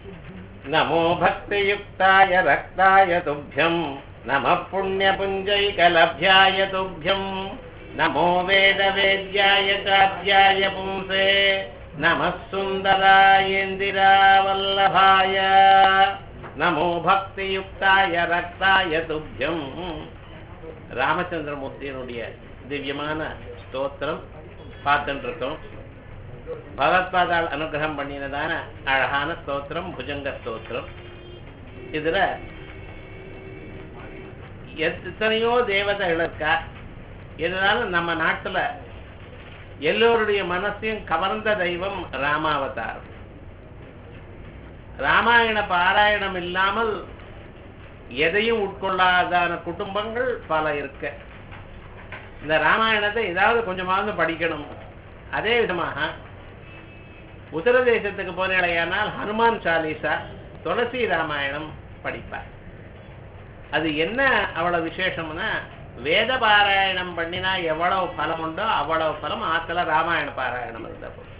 नमो भक्तियुक्ताय रक्ताय तुभ्यं नमः पुण्यपुञ्जैकलभ्याय तुभ्यं नमो वेदवेद्याय चाद्याय पुंसे नमः सुन्दरायेन्दिरावल्लभाय नमो भक्तियुक्ताय रक्ताय तुभ्यं ராமச்சந்திரமூர்த்தியினுடைய திவ்யமான ஸ்தோத்திரம் பார்த்துட்டு இருக்கோம். பகவத்பாதால் அனுகிரகம் பண்ணினதான அழகான ஸ்தோத்திரம் புஜங்க ஸ்தோத்திரம். இதுல எத்தனையோ தேவதைகள் இருக்கா. இதனால நம்ம நாட்டுல எல்லோருடைய மனசையும் கவர்ந்த தெய்வம் ராமாவதாரம். ராமாயண பாராயணம் இல்லாமல் எதையும் உட்கொள்ளாதான குடும்பங்கள் பல இருக்க. இந்த ராமாயணத்தை ஏதாவது கொஞ்சமாவது படிக்கணும். அதே விதமாக உத்தர தேசத்துக்கு போனேடையானால் ஹனுமான் சாலிசா, துளசி ராமாயணம் படிப்பார். அது என்ன அவ்வளவு விசேஷம்னா, வேத பாராயணம் பண்ணினா எவ்வளவு பலம் உண்டோ அவ்வளவு பலம் ஆத்துல ராமாயண பாராயணம் இருந்த போது.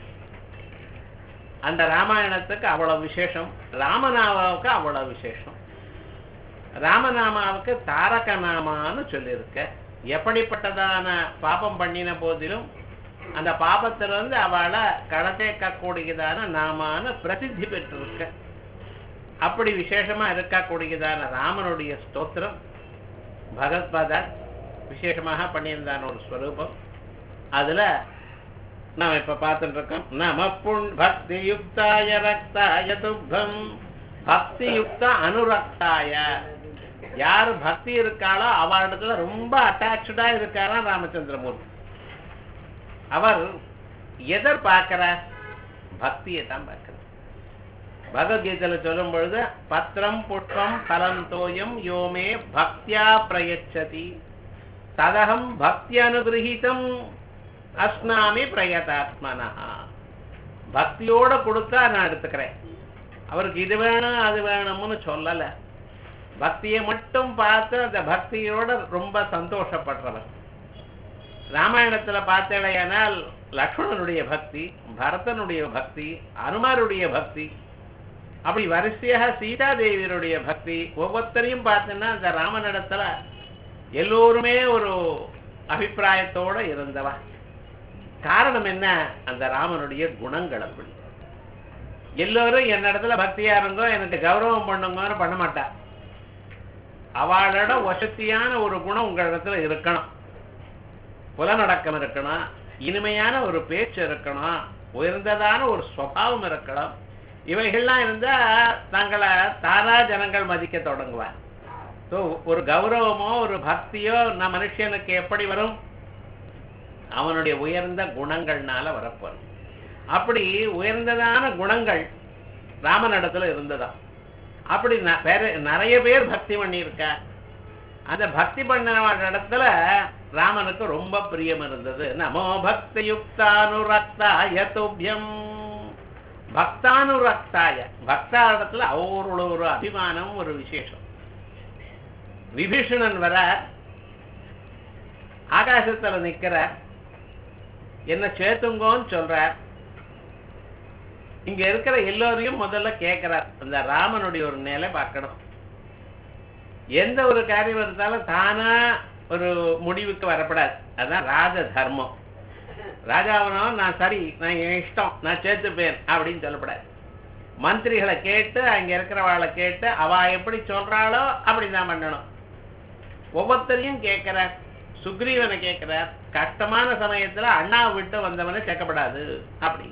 அந்த ராமாயணத்துக்கு அவ்வளவு விசேஷம், ராமநாமாவுக்கு அவ்வளவு விசேஷம். ராமநாமாவுக்கு தாரக நாமான்னு சொல்லியிருக்க. எப்படிப்பட்டதான பாபம் பண்ணின போதிலும் அந்த பாபத்திலிருந்து அவளை கடத்தேக்கக்கூடியதான நாமான்னு பிரசித்தி பெற்றிருக்க. அப்படி விசேஷமா இருக்கக்கூடியதான ராமனுடைய ஸ்தோத்திரம் பகவத்பாதா விசேஷமாக பண்ணியிருந்தான ஒரு ஸ்வரூபம். அதுல நாம இப்ப பார்த்துட்டு இருக்கோம். நம பக்தி யுக்தாய ரக்தாய துப்பம், பக்தி யுக்த அனுரக்தாய. யார் பக்தி இருக்காளோ அவரிடத்துல ரொம்ப அட்டாச்சா இருக்காராம் ராமச்சந்திரமூர்த்தி. அவர் எதர் பார்க்கிறார்? பக்தியை தான் பார்க்கிறார். பகவத்கீதையில சொல்லும் பொழுது பத்திரம் புஷ்பம் பலம் தோயம் யோமே பக்தியா பிரயச்சதி ததகம் பக்தி அனுகிரகிதம் அஸ்னாமி பிரயதாத்மனா. பக்தியோட கொடுத்தா நான் எடுத்துக்கிறேன். அவருக்கு இது வேணும் அது வேணும்னு சொல்லல. பக்தியை மட்டும் பார்த்து அந்த பக்தியோட ரொம்ப சந்தோஷப்படுறவர். ராமாயணத்துல பார்த்தேனால் லக்ஷ்மணனுடைய பக்தி, பரதனுடைய பக்தி, அனுமாருடைய பக்தி, அப்படி வரிசையாக சீதாதேவியருடைய பக்தி, ஒவ்வொருத்தரையும் பார்த்தோன்னா அந்த ராமனிடத்துல எல்லோருமே ஒரு அபிப்பிராயத்தோட இருந்தவா. காரணம் என்ன? அந்த ராமனுடைய குணங்கள் அப்படி. எல்லோரும் என்னிடத்துல பக்தியா இருங்கோ, எனக்கு கௌரவம் பண்ணுங்கன்னு பண்ண மாட்டா. அவளோட வசதியான ஒரு குணம் உங்களிடத்துல இருக்கணும். புலநடக்கம் இருக்கணும், இனிமையான ஒரு பேச்சு இருக்கணும், உயர்ந்ததான ஒரு ஸ்வபாவம் இருக்கணும். இவைகள்லாம் இருந்தா தங்களை தாரா ஜனங்கள் மதிக்க தொடங்குவார். ஸோ ஒரு கௌரவமோ ஒரு பக்தியோ நம்ம மனுஷனுக்கு எப்படி வரும்? அவனுடைய உயர்ந்த குணங்கள்னால வரப்போம். அப்படி உயர்ந்ததான குணங்கள் ராமனிடத்துல இருந்ததா. அப்படி நிறைய பேர் பக்தி பண்ணியிருக்கா. அந்த பக்தி பண்ண இடத்துல ராமனுக்கு ரொம்ப பிரியம் இருந்தது. நமோ பக்தி யுக்தானுரக்தாய துப்யம். பக்தானுரக்தாய, பக்தா இடத்துல அவரோட ஒரு அபிமானம், ஒரு விசேஷம். விபீஷணன் வர ஆகாசத்துல நிக்கிறார், என்ன சேர்த்துங்கோன்னு சொல்றார். இங்க இருக்கிற எல்லோரையும் முதல்ல கேட்கிறார். அந்த ராமனுடைய ஒரு நிலை பார்க்கணும். எந்த ஒரு காரியம் இருந்தாலும் தானா ஒரு முடிவுக்கு வரப்படாது. அதுதான் ராஜ தர்மம். ராஜாவனும் நான் சரி, நான் என் இஷ்டம், நான் சேர்த்துப்பேன் அப்படின்னு சொல்லப்படாது. மந்திரிகளை கேட்டு, அங்க இருக்கிறவாளை கேட்டு, அவ எப்படி சொல்றாளோ அப்படிதான் பண்ணணும். ஒவ்வொருத்தரையும் கேட்கிறார். சுக்ரீவனை கேட்கிறார். கஷ்டமான சமயத்துல அண்ணாவை விட்டு வந்தவனை கேட்கப்படாது அப்படிங்கிற.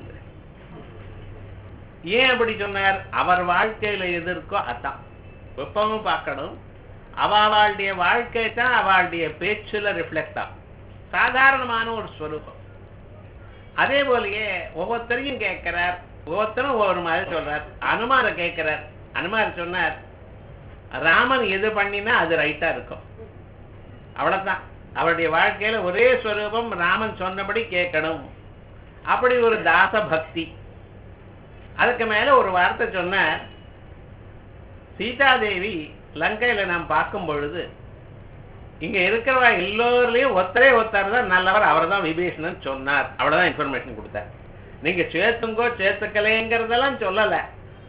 ஏன் அப்படி சொன்னார்? அவர் வாழ்க்கையில எது இருக்கோ அதான் எப்பவும் பார்க்கணும். அவளுடைய வாழ்க்கை தான் அவளுடைய பேச்சுல ரிஃப்ளெக்ட் ஆகும். சாதாரணமான ஒரு ஸ்வரூபம். அதே போலயே ஒவ்வொருத்தரையும் கேட்கிறார். ஒவ்வொருத்தரும் ஒவ்வொரு மாதிரி சொல்றார். அனுமார கேட்கிறார். அனுமார் சொன்னார், ராமன் எது பண்ணினா அது ரைட்டா இருக்கும். அவ்வளவுதான். அவருடைய வாழ்க்கையில ஒரே ஸ்வரூபம், ராமன் சொன்னபடி கேட்கணும். அப்படி ஒரு தாச பக்தி. அதுக்கு மேல ஒரு வார்த்தை சொன்னார். சீதாதேவி லங்கையில நாம் பார்க்கும் பொழுது இங்க இருக்கிறவா எல்லோருலயும் ஒருத்தர் தான் நல்லவர், அவர் தான் விபீஷணன் சொன்னார். அவ்வளவுதான் இன்ஃபர்மேஷன் கொடுத்தார். நீங்க சேர்த்துங்கோ சேர்த்துக்கலைங்கிறதெல்லாம் சொல்லல.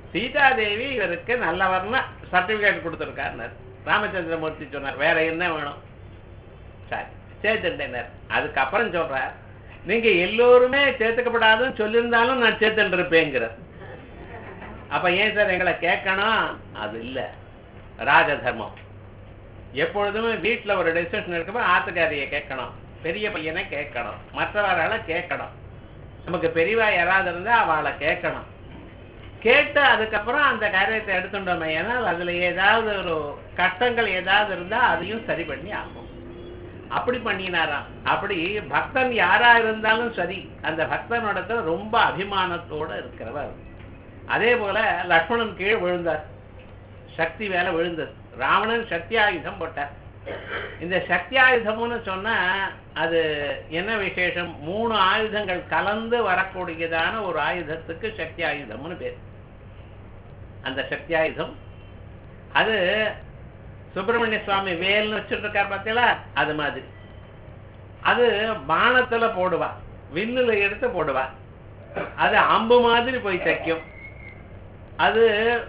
சீதாதேவி இவருக்கு நல்லவர்னு சர்டிபிகேட் கொடுத்துருக்காருனர். ராமச்சந்திரமூர்த்தி சொன்னார், வேற என்ன வேணும்? சரி சேர்த்துட்டேனர். அதுக்கப்புறம் சொல்றார், நீங்க எல்லோருமே சேர்த்துக்கப்படாதுன்னு சொல்லியிருந்தாலும் நான் சேர்த்துட்டு இருப்பேங்கிறார். அப்ப ஏன் சார் எங்களை கேட்கணும்? அது இல்ல, ராஜ தர்மம். எப்பொழுதுமே வீட்டுல ஒரு டிசிஷன் எடுக்கும்போது ஆத்துக்காரியை கேட்கணும், பெரிய பையனை கேட்கணும், மற்றவர்களை கேட்கணும். நமக்கு பெரியவா யாராவது இருந்தா அவளை கேட்கணும். கேட்டு அதுக்கப்புறம் அந்த காரியத்தை எடுத்துட்டோமே, ஏன்னால் அதுல ஏதாவது ஒரு கஷ்டங்கள் ஏதாவது இருந்தா அதையும் சரி பண்ணி ஆகும். அப்படி பண்ணினாராம். அப்படி பக்தன் யாரா இருந்தாலும் சரி, அந்த பக்தனோட ரொம்ப அபிமானத்தோட இருக்கிறவர். அதே போல லக்ஷ்மணன் கீழே விழுந்தார், சக்தி வேலை விழுந்தது. ராவணன் சக்தியாயுதம் போட்டார். இந்த சக்தியாயுதம்னு சொன்னா அது என்ன விசேஷம்? 3 ஆயுதங்கள் கலந்து வரக்கூடியதான ஒரு ஆயுதத்துக்கு சக்தி ஆயுதம்னு பேர். அந்த சக்தி ஆயுதம் அது சுப்பிரமணிய சுவாமி வேல்னு வச்சுட்டு இருக்கார் பார்த்தீங்களா, அது மாதிரி. அது பானத்துல போடுவா, வில்லுல எடுத்து போடுவா. அது அம்பு மாதிரி போய் தைக்கும். அது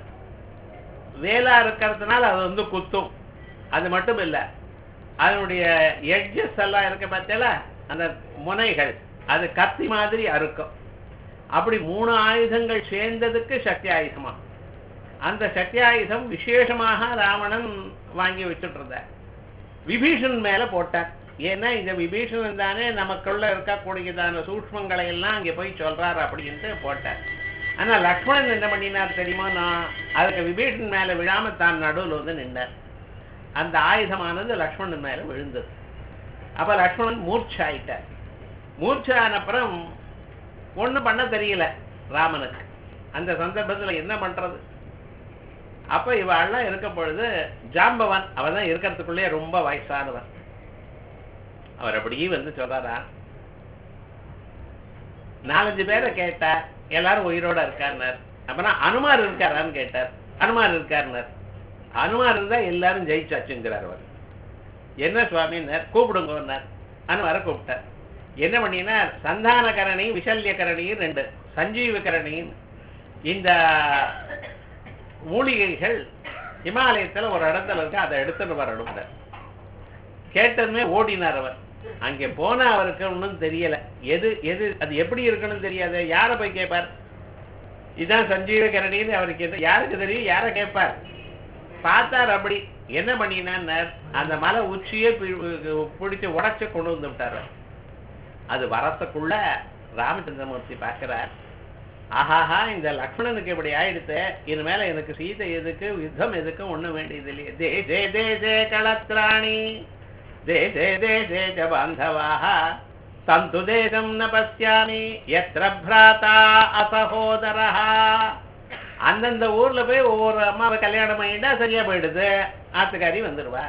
வேலா இருக்கிறதுனால அது குத்தும். அது மட்டும் இல்ல, அதனுடைய எட்ஜஸ் எல்லாம் இருக்க பார்த்தீங்களா, அந்த முனைகள், அது கத்தி மாதிரி அறுக்கும். அப்படி 3 ஆயுதங்கள் சேர்ந்ததுக்கு சக்தி ஆயுதமா. அந்த சக்தி ஆயுதம் விசேஷமாக ராவணன் வாங்கி வச்சுட்டு இருந்தார். விபீஷன் மேல போட்டார். ஏன்னா இந்த விபீஷணன் தானே நமக்குள்ள இருக்கக்கூடியதான சூக்ஷ்மங்களை எல்லாம் அங்கே போய் சொல்றாரு அப்படின்ட்டு போட்டார். ஆனா லக்ஷ்மணன் என்ன பண்ணினார் தெரியுமா? நான் அதுக்கு விபீஷன் மேல விழாம தான் நடுவில் நின்றார். அந்த ஆயுதமானது லக்ஷ்மணன் மேல விழுந்தது. அப்ப லக்ஷ்மணன் மூர்ச்சாயிட்டார். மூர்ச்சானப்புறம் ஒண்ணு பண்ண தெரியல ராமனுக்கு. அந்த சந்தர்ப்பத்துல என்ன பண்றது? அப்ப இவெல்லாம் இருக்க பொழுது ஜாம்பவன், அவன் தான் இருக்கிறதுக்குள்ளே ரொம்ப வயசானவன். அவர் அப்படியே சொல்றாரா, 4-5 பேரை கேட்டார், எல்லாரும் உயிரோட இருக்காருனார். அப்புறம் அனுமார் இருக்காரான்னு கேட்டார், அனுமார் இருக்காருனார். அனுமார் இருந்தா எல்லாரும் ஜெயிச்சாச்சுங்கிறார். அவர் என்ன சுவாமின்னார், கூப்பிடுங்கன்னார். அனுமாரை கூப்பிட்டார். என்ன பண்ணினார், சந்தானகரணி விஷல்யகரணி 2 சஞ்சீவகரணின்னு இந்த மூலிகைகள் இமாலயத்துல ஒரு இடத்துல இருக்கு, அதை எடுத்துட்டு வரணும். கேட்டதுமே ஓடினார் அவர். அங்கே போனா அவருக்கு ஒன்றும் தெரியல, எது எது அது எப்படி இருக்குன்னு தெரியாது. யாரை போய் கேட்பார்? இதுதான் சஞ்சீவகரணின்னு அவருக்கு யாருக்கு தெரியும்? யாரை கேட்பார்? பார்த்தார். அப்படி என்ன பண்ணினார், அந்த மலை உச்சியே பிடிச்சு உடைச்சு கொண்டு வந்து விட்டார். அது வரத்துக்குள்ள ராமச்சந்திரமூர்த்தி பார்க்கிறார், ஆஹாஹா இந்த லக்ஷ்மணனுக்கு இப்படி ஆயிடுத்து, இது மேல எனக்கு சீதை எதுக்கு, யுத்தம் எதுக்கு, ஒண்ணு வேண்டியது இல்லையே. தேசே தேசே களத்ராணி தேசே தேசே ச பாந்தவாஹ தந்து தேசம் ந பஸ்யாமி யத்ர ப்ராதா அசகோதரஹ. அந்தந்த ஊர்ல போய் ஒவ்வொரு அம்மாவை கல்யாணம் பண்ணிட்டா சரியா போயிடுது, ஆத்துக்காரி வந்துடுவா.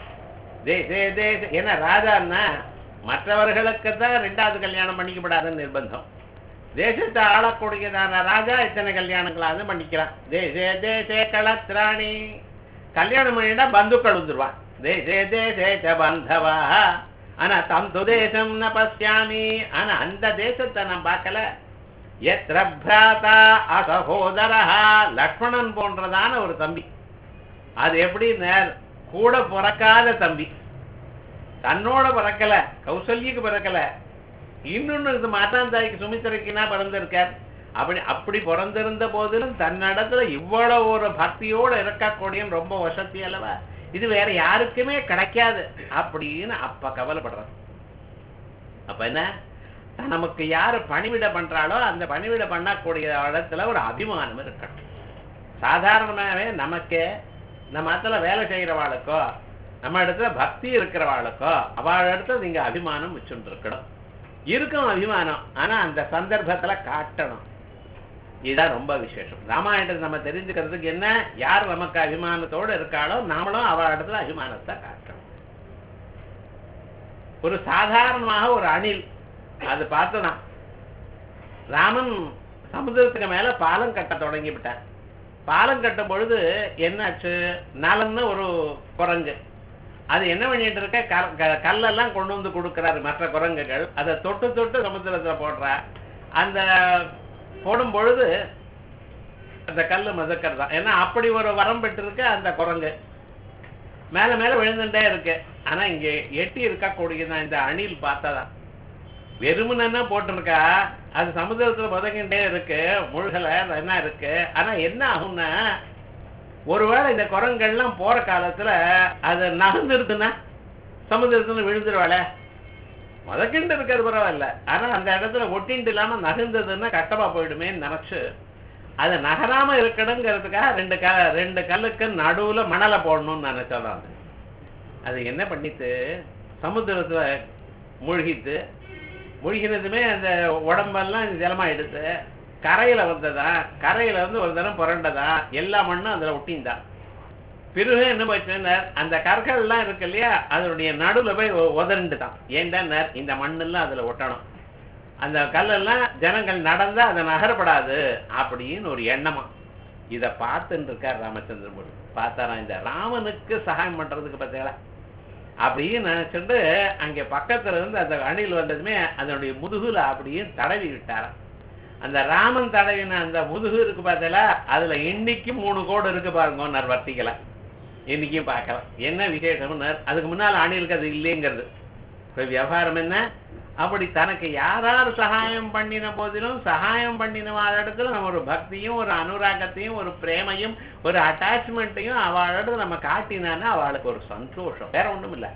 தேசே தேச ஏன்னா ராஜான்னா மற்றவர்களுக்கு தான் 2வது கல்யாணம் பண்ணிக்கப்படாதுன்னு நிர்பந்தம். தேசத்தை ஆளக்கூடியதான ராஜா இத்தனை கல்யாணங்களாவது பண்ணிக்கிறான். தேசே தேசே களத்ராணி, கல்யாணம் பண்ணிட்டா பந்துக்கள் வந்துருவான். தேசே தேசே ச பந்தவா ஆனா தந்து தேசம் ந பஸ்யாமி, ஆனா அந்த தேசத்தை நான் பார்க்கல. யத்ர ப்ராதா அசகோதரஹ, லக்ஷ்மணன் போன்றதான ஒரு தம்பி. அது எப்படி கூட பிறக்காத தம்பி, தன்னோட பிறக்கல, கௌசல்யக்கு பிறக்கல, இன்னொன்னு மாட்டாந்தாய்க்கு சுமித்திரைக்குனா பிறந்திருக்கார். அப்படி பிறந்திருந்த போதிலும் தன்னிடத்துல இவ்வளவு ஒரு பக்தியோட இருக்கக்கூடிய ரொம்ப வசதி அல்லவா, இது வேற யாருக்குமே கிடைக்காது அப்படின்னு அப்ப கவலைப்படுறார். அப்ப என்ன, நமக்கு யாரு பணிவிட பண்றாளோ அந்த பணிவிட பண்ணக்கூடிய இடத்துல ஒரு அபிமானம் இருக்கணும். சாதாரணமாவே நமக்கு நம்ம இடத்துல வேலை செய்யறவாளுக்கோ நம்ம இடத்துல பக்தி இருக்கிறவாளுக்கோ அவள் இடத்துல நீங்க அபிமானம் வச்சுட்டு இருக்கணும். இருக்கும் அபிமானம், ஆனா அந்த சந்தர்ப்பத்துல காட்டணும். இதுதான் ரொம்ப விசேஷம். ராமாயணத்தை நம்ம தெரிஞ்சுக்கிறதுக்கு என்ன, யார் நமக்கு அபிமானத்தோடு இருக்காளோ நாமளும் அவள் இடத்துல அபிமானத்தை காட்டணும். ஒரு சாதாரணமாக ஒரு அணில் அது பார்த்தனா, ராமன் சமுதிரத்துக்கு மேல பாலம் கட்ட தொடங்கி விட்டார். பாலம் கட்டும் பொழுது என்னாச்சு, நலன்னு ஒரு குரங்கு அது என்ன பண்ணிட்டு இருக்க, கல்லெல்லாம் கொண்டு வந்து கொடுக்கிறாரு மற்ற குரங்குகள். அதை தொட்டு தொட்டு சமுத்திரத்துல போடுறா. அந்த போடும் பொழுது அந்த கல்லு மதக்கிறதா. ஏன்னா அப்படி ஒரு வரம் பெற்றிருக்கு அந்த குரங்கு. மேல மேல விழுந்துட்டே இருக்கு. ஆனா இங்க எட்டி இருக்கக்கூடியதான் இந்த அணில் பார்த்தாதான். வெறுமனா போட்டிருக்கா, அது சமுதிரத்துல பதங்கிட்டே இருக்கு, முழுகல என்ன இருக்கு. ஆனா என்ன ஆகும்னா, ஒருவேளை இந்த குரங்கள்லாம் போற காலத்துல அது நகர்ந்துருதுன்னா சமுதிரத்துல விழுந்துருவாள. மதக்கிண்டு இருக்கிறது பரவாயில்ல, ஆனா அந்த இடத்துல ஒட்டிண்டு இல்லாம நகர்ந்ததுன்னா கஷ்டமா போயிடுமேன்னு நினைச்சு அது நகராம இருக்கணுங்கிறதுக்காக ரெண்டு கல்லுக்கு நடுவுல மணலை போடணும்னு நினைச்சாதான். அது என்ன பண்ணிட்டு சமுத்திரத்துல முழுகினதுமே அந்த உடம்பெல்லாம் ஜலமா எடுத்து கரையில வந்ததா, கரையில வந்து ஒரு தரம் புரண்டதா, எல்லா மண்ணும் அதுல ஒட்டிந்தான். பிறகு என்ன போச்சுன்னா அந்த கற்கள் எல்லாம் இருக்கு இல்லையா, அதனுடைய நடுவுல போய் உதறிண்டுதான். ஏன்டா இந்த மண்ணெல்லாம் அதுல ஒட்டணும், அந்த கல்லெல்லாம் ஜனங்கள் நடந்தா அதை நகரப்படாது அப்படின்னு ஒரு எண்ணமா. இத பார்த்துட்டு இருக்கார் ராமச்சந்திரமூர்த்தி. பார்த்தாரா, இந்த ராமனுக்கு சகாயம் பண்றதுக்கு பார்த்தீங்களா அப்படின்னு நினைச்சுட்டு அங்க பக்கத்துல இருந்து அந்த அணில் வந்ததுமே அதனுடைய முதுகுல அப்படியே தடவி விட்டாராம். அந்த ராமன் தடவின அந்த முதுகு இருக்கு பார்த்தீங்களா, அதுல இன்னைக்கும் 3 கோடு இருக்கு பாருங்க, வர்த்திக்கல. இன்னைக்கும் பார்க்கலாம். என்ன விசேஷம்னு, அதுக்கு முன்னால அணிலுக்கு அது இல்லைங்கிறது. இப்ப விவகாரம் என்ன, அப்படி தனக்கு யாரார் சகாயம் பண்ணின போதிலும் சகாயம் பண்ணின இடத்துல நம்ம ஒரு பக்தியும் ஒரு அனுராகத்தையும் ஒரு பிரேமையும் ஒரு அட்டாச்மெண்ட்டையும் அவளோட நம்ம காட்டினான்னா அவளுக்கு ஒரு சந்தோஷம், வேற ஒண்ணும் இல்லை.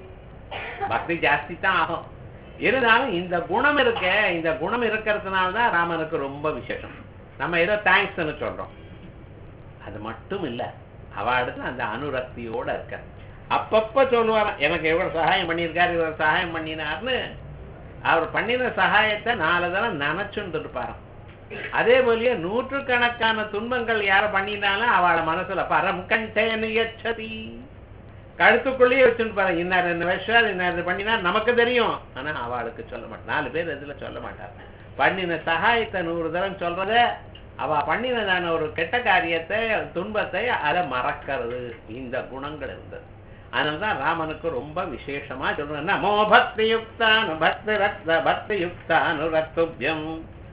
பக்தி ஜாஸ்தி தான் ஆகும். இருந்தாலும் இந்த குணம் இருக்க, இந்த குணம் இருக்கிறதுனால்தான் ராமனுக்கு ரொம்ப விசேஷம். நம்ம ஏதோ தேங்க்ஸ்ன்னு சொல்றோம், அது மட்டும் இல்லை, அவளுக்கு அந்த அனுரக்தியோட இருக்க. அப்பப்ப சொல்லுவார், எனக்கு எவ்வளவு சகாயம் பண்ணியிருக்காரு, இவர் சகாயம் பண்ணினார்னு. அவர் பண்ணின சகாயத்தை 4 தடவை நினைச்சுட்டு இருப்பாராம். அதே போலயே 100கணக்கான துன்பங்கள் யார பண்ணினாலும் அவளை மனசுல பரம் கண்டேனுயச்சதி, கழுத்துக்குள்ளேயே வச்சுட்டு பாரு, இன்னார் என்ன விஷயம் இன்னார் பண்ணினா நமக்கு தெரியும், ஆனா அவளுக்கு சொல்ல மாட்டான். 4 பேர் இதுல சொல்ல மாட்டார். பண்ணின சகாயத்தை 100 தடவை சொல்றத, அவ பண்ணினதான ஒரு கெட்ட காரியத்தை துன்பத்தை அதை மறக்கிறது, இந்த குணங்கள் இருந்தது. அதனால்தான் ராமனுக்கு ரொம்ப விசேஷமா சொல்றேன், நமோ பக்தி யுக்தானு பக்தி ரக்த பக்தி யுக்தானு ரக்துப்யம்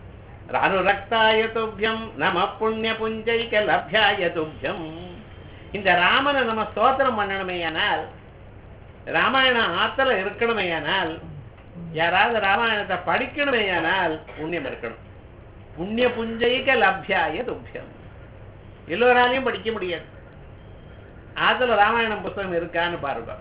அனுரக்தாய துப்யம் நம புண்ணிய புஞ்சைக லப்யாய துப்யம். இந்த ராமனை நம்ம ஸ்தோத்திரம் பண்ணணுமேயானால், ராமாயணம் ஆத்துல இருக்கணுமேயானால், யாராவது ராமாயணத்தை படிக்கணுமேயானால் புண்ணியம் இருக்கணும். புண்ணிய புஞ்சைக லப்யாய துப்யம். எல்லோராலையும் படிக்க முடியாது. ஆத்துல ராமாயணம் புத்தகம் இருக்கான்னு பாருங்க,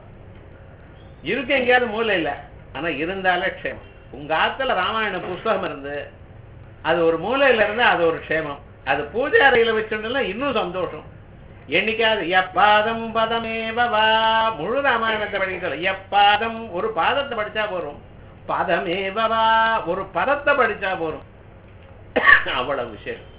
இருக்கு எங்கேயாவது மூலை இல்லை, ஆனா இருந்தாலே க்ஷேமம். உங்க ஆத்துல ராமாயண புஸ்தகம் இருந்து அது ஒரு மூலையில இருந்து அது ஒரு க்ஷேமம். அது பூஜை அறையில வச்சுட்டுல இன்னும் சந்தோஷம். என்னைக்காவது எப்பாதம் பதமேவா, முழு ராமாயணத்தை படிக்கல, எப்பாதம் ஒரு பாதத்தை படிச்சா போறோம், பதமேவா ஒரு பதத்தை படிச்சா போறோம், அவ்வளவு விசேஷம்.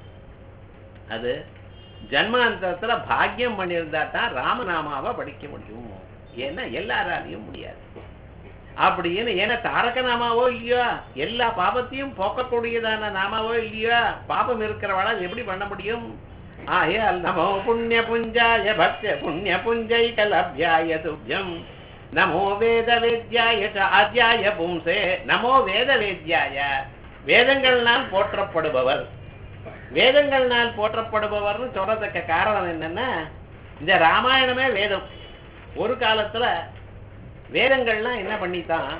அது ஜன்மாந்தரத்துல பாக்கியம் பண்ணியிருந்தா தான் ராமநாமாவை படிக்க முடியும். ஏன்னா எல்லாராலையும் முடியாது அப்படின்னு. ஏன்னா தாரக நாமாவோ இல்லையோ, எல்லா பாபத்தையும் போக்கக்கூடியதான நாமாவோ இல்லையோ, பாபம் இருக்கிறவளால் எப்படி பண்ண முடியும்? ஆயால் நமோ புண்ணிய புஞ்சாய பக்த புண்ணிய புஞ்சை கலப்யாய துப்யம் நமோ வேத வேத்யாய ஆத்யாய பும்சே. நமோ வேத வேத்யாய, வேதங்கள்னால் போற்றப்படுபவர், வேதங்கள்னால் போற்றப்படுபவர்னு சொல்றதுக்கு காரணம் என்னன்னா, இந்த ராமாயணமே வேதம். ஒரு காலத்துல வேதங்கள்லாம் என்ன பண்ணித்தான்,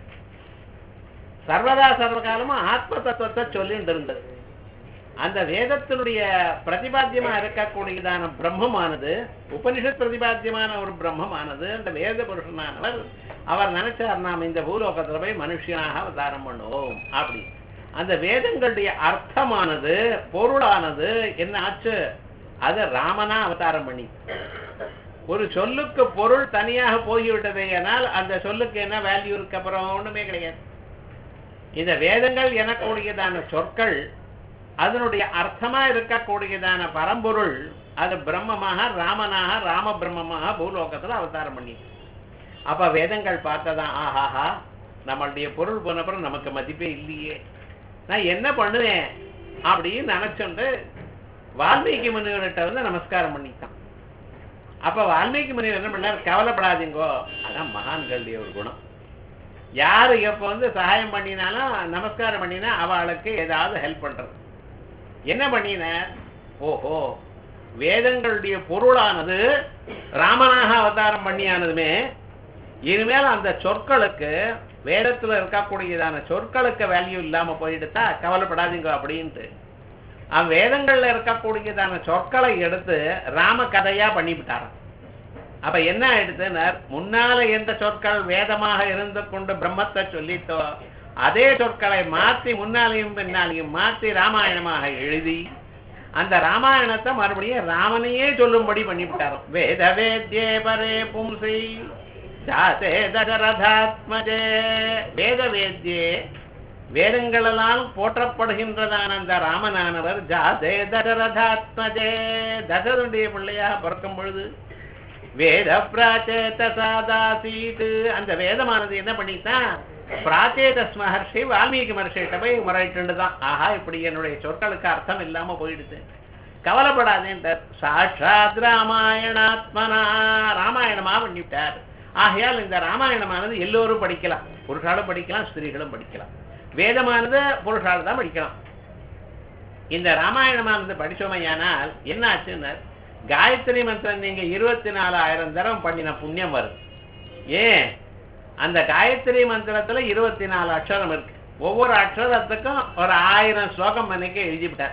சர்வதா சர்வகாலமும் ஆத்ம தத்துவத்தை சொல்லிட்டு இருந்தது. அந்த வேதத்தினுடைய பிரதிபாத்தியமா இருக்கக்கூடியதான பிரம்மமானது, உபனிஷத் பிரதிபாத்தியமான ஒரு பிரம்மமானது, அந்த வேத புருஷனானவர் அவர் நினைச்சார், நாம் இந்த பூலோகத்துல போய் மனுஷனாக அவதாரம் பண்ணுவோம் அப்படி. அந்த வேதங்களுடைய அர்த்தமானது பொருளானது என்ன ஆச்சு, அது ராமனா அவதாரம் பண்ணி. ஒரு சொல்லுக்கு பொருள் தனியாக போய்விட்டதே, ஆனால் அந்த சொல்லுக்கு என்ன வேல்யூ இருக்கு? அப்புறம் ஒண்ணுமே கிடையாது. இந்த வேதங்கள் எனக்கூடியதான சொற்கள், அதனுடைய அர்த்தமா இருக்கக்கூடியதான பரம்பொருள், அது பிரம்மமாக ராமனாக ராம பிரம்மமாக பூலோகத்துல அவதாரம் பண்ணி. அப்ப வேதங்கள் பார்த்ததான், ஆஹாஹா நம்மளுடைய பொருள் போனப்புறம் நமக்கு மதிப்பே இல்லையே, நான் என்ன பண்ணுவேன் அப்படின்னு நினைச்சுண்டு வால்மீகி முனிவர்கிட்ட வந்து நமஸ்காரம் பண்ணிட்டான். அப்ப வால்மீகி முனிவர் என்ன பண்ணார், கவலைப்படாதீங்கோ, அதான் மகான்களுடைய ஒரு குணம். யாரு எப்ப வந்து சகாயம் பண்ணினாலும் நமஸ்காரம் பண்ணினா அவளுக்கு ஏதாவது ஹெல்ப் பண்றது. என்ன பண்ணினார், ஓஹோ, வேதங்களுடைய பொருளானது ராமனாக அவதாரம் பண்ணியானதுமே இனிமேல் அந்த சொற்களுக்கு, வேதத்துல இருக்கக்கூடியதான சொற்களுக்கு வேல்யூ இல்லாம போயிடுதா, கவலைப்படாதீங்க அப்படின்ட்டு வேதங்கள்ல இருக்கக்கூடியதான சொற்களை எடுத்து ராம கதையா பண்ணிவிட்டாராம். அப்ப என்ன ஆயிடுதுன்னா, முன்னால எந்த சொற்கள் வேதமாக இருந்து கொண்டு பிரம்மத்தை சொல்லித்தோ அதே சொற்களை மாற்றி முன்னாலையும் பின்னாலையும் மாற்றி ராமாயணமாக எழுதி அந்த ராமாயணத்தை மறுபடியும் ராமனையே சொல்லும்படி பண்ணிவிட்டாரோ. வேத வேத்யே பரே பும்சி ஜாதே தசரதாத்மஜே. வேத வேத்யே, வேதங்களெல்லாம் போற்றப்படுகின்றதான அந்த ராமனானவர் ஜாதே தசரதாத்மஜே, தசரனுடைய பிள்ளையாக பிறக்கும் பொழுது வேத பிராச்சேத சாதாசீது, அந்த வேதமானது என்ன பண்ணித்தான், பிராச்சேதஸ் மகர்ஷி வால்மீகி மகர்ஷிகிட்ட போய் முறையிட்டுதான், ஆஹா இப்படி என்னுடைய சொற்களுக்கு அர்த்தம் இல்லாம போயிடுது, கவலைப்படாதேன்ற சாட்சாத் ராமாயணாத்மனா, ராமாயணமா பண்ணிவிட்டார். ஆகையால் இந்த ராமாயணமானது எல்லோரும் படிக்கலாம், புருஷாலும் படிக்கலாம் ஸ்திரீகளும் படிக்கலாம். வேதமானது புருஷால் தான் படிக்கலாம். இந்த ராமாயணமானது படிச்சோமையானால் என்ன ஆச்சுன்னு, காயத்ரி மந்திரம் நீங்க 24,000 தரம் பண்ணின புண்ணியம் வருது. ஏன், அந்த காயத்ரி மந்திரத்துல 24 அக்ஷரம் இருக்கு. ஒவ்வொரு அக்ஷரத்துக்கும் ஒரு 1000 ஸ்லோகம் அன்னைக்கு எழுதிவிட்டார்.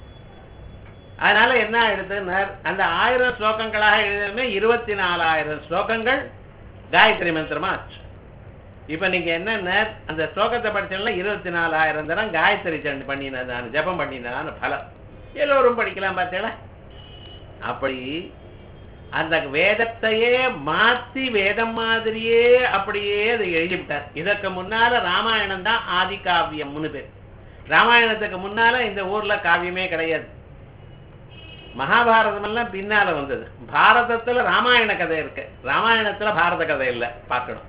அதனால என்ன ஆயிடுதுன்னு, அந்த 1000 ஸ்லோகங்களாக எழுதுமே 24,000 ஸ்லோகங்கள் காயத்ரி மந்திரமா ஆச்சு. இப்ப நீங்க என்னன்னா, அந்த ஸ்லோகத்தை படிச்சோம்னா 24,000 தரம் காயத்ரி பண்ணினதான ஜபம் பண்ணினதான பலம் எல்லோரும் படிக்கலாம். பார்த்தீங்களா, அப்படி அந்த வேதத்தையே மாத்தி வேதம் மாதிரியே அப்படியே அதை எழுதிவிட்டார். இதற்கு முன்னால ராமாயணம் தான் ஆதி காவியம்னு பேர். ராமாயணத்துக்கு முன்னால இந்த ஊர்ல காவியமே கிடையாது. மகாபாரதம் எல்லாம் பின்னால வந்தது. பாரதத்துல ராமாயண கதை இருக்கு, ராமாயணத்துல பாரத கதை இல்லை. பார்க்கணும்,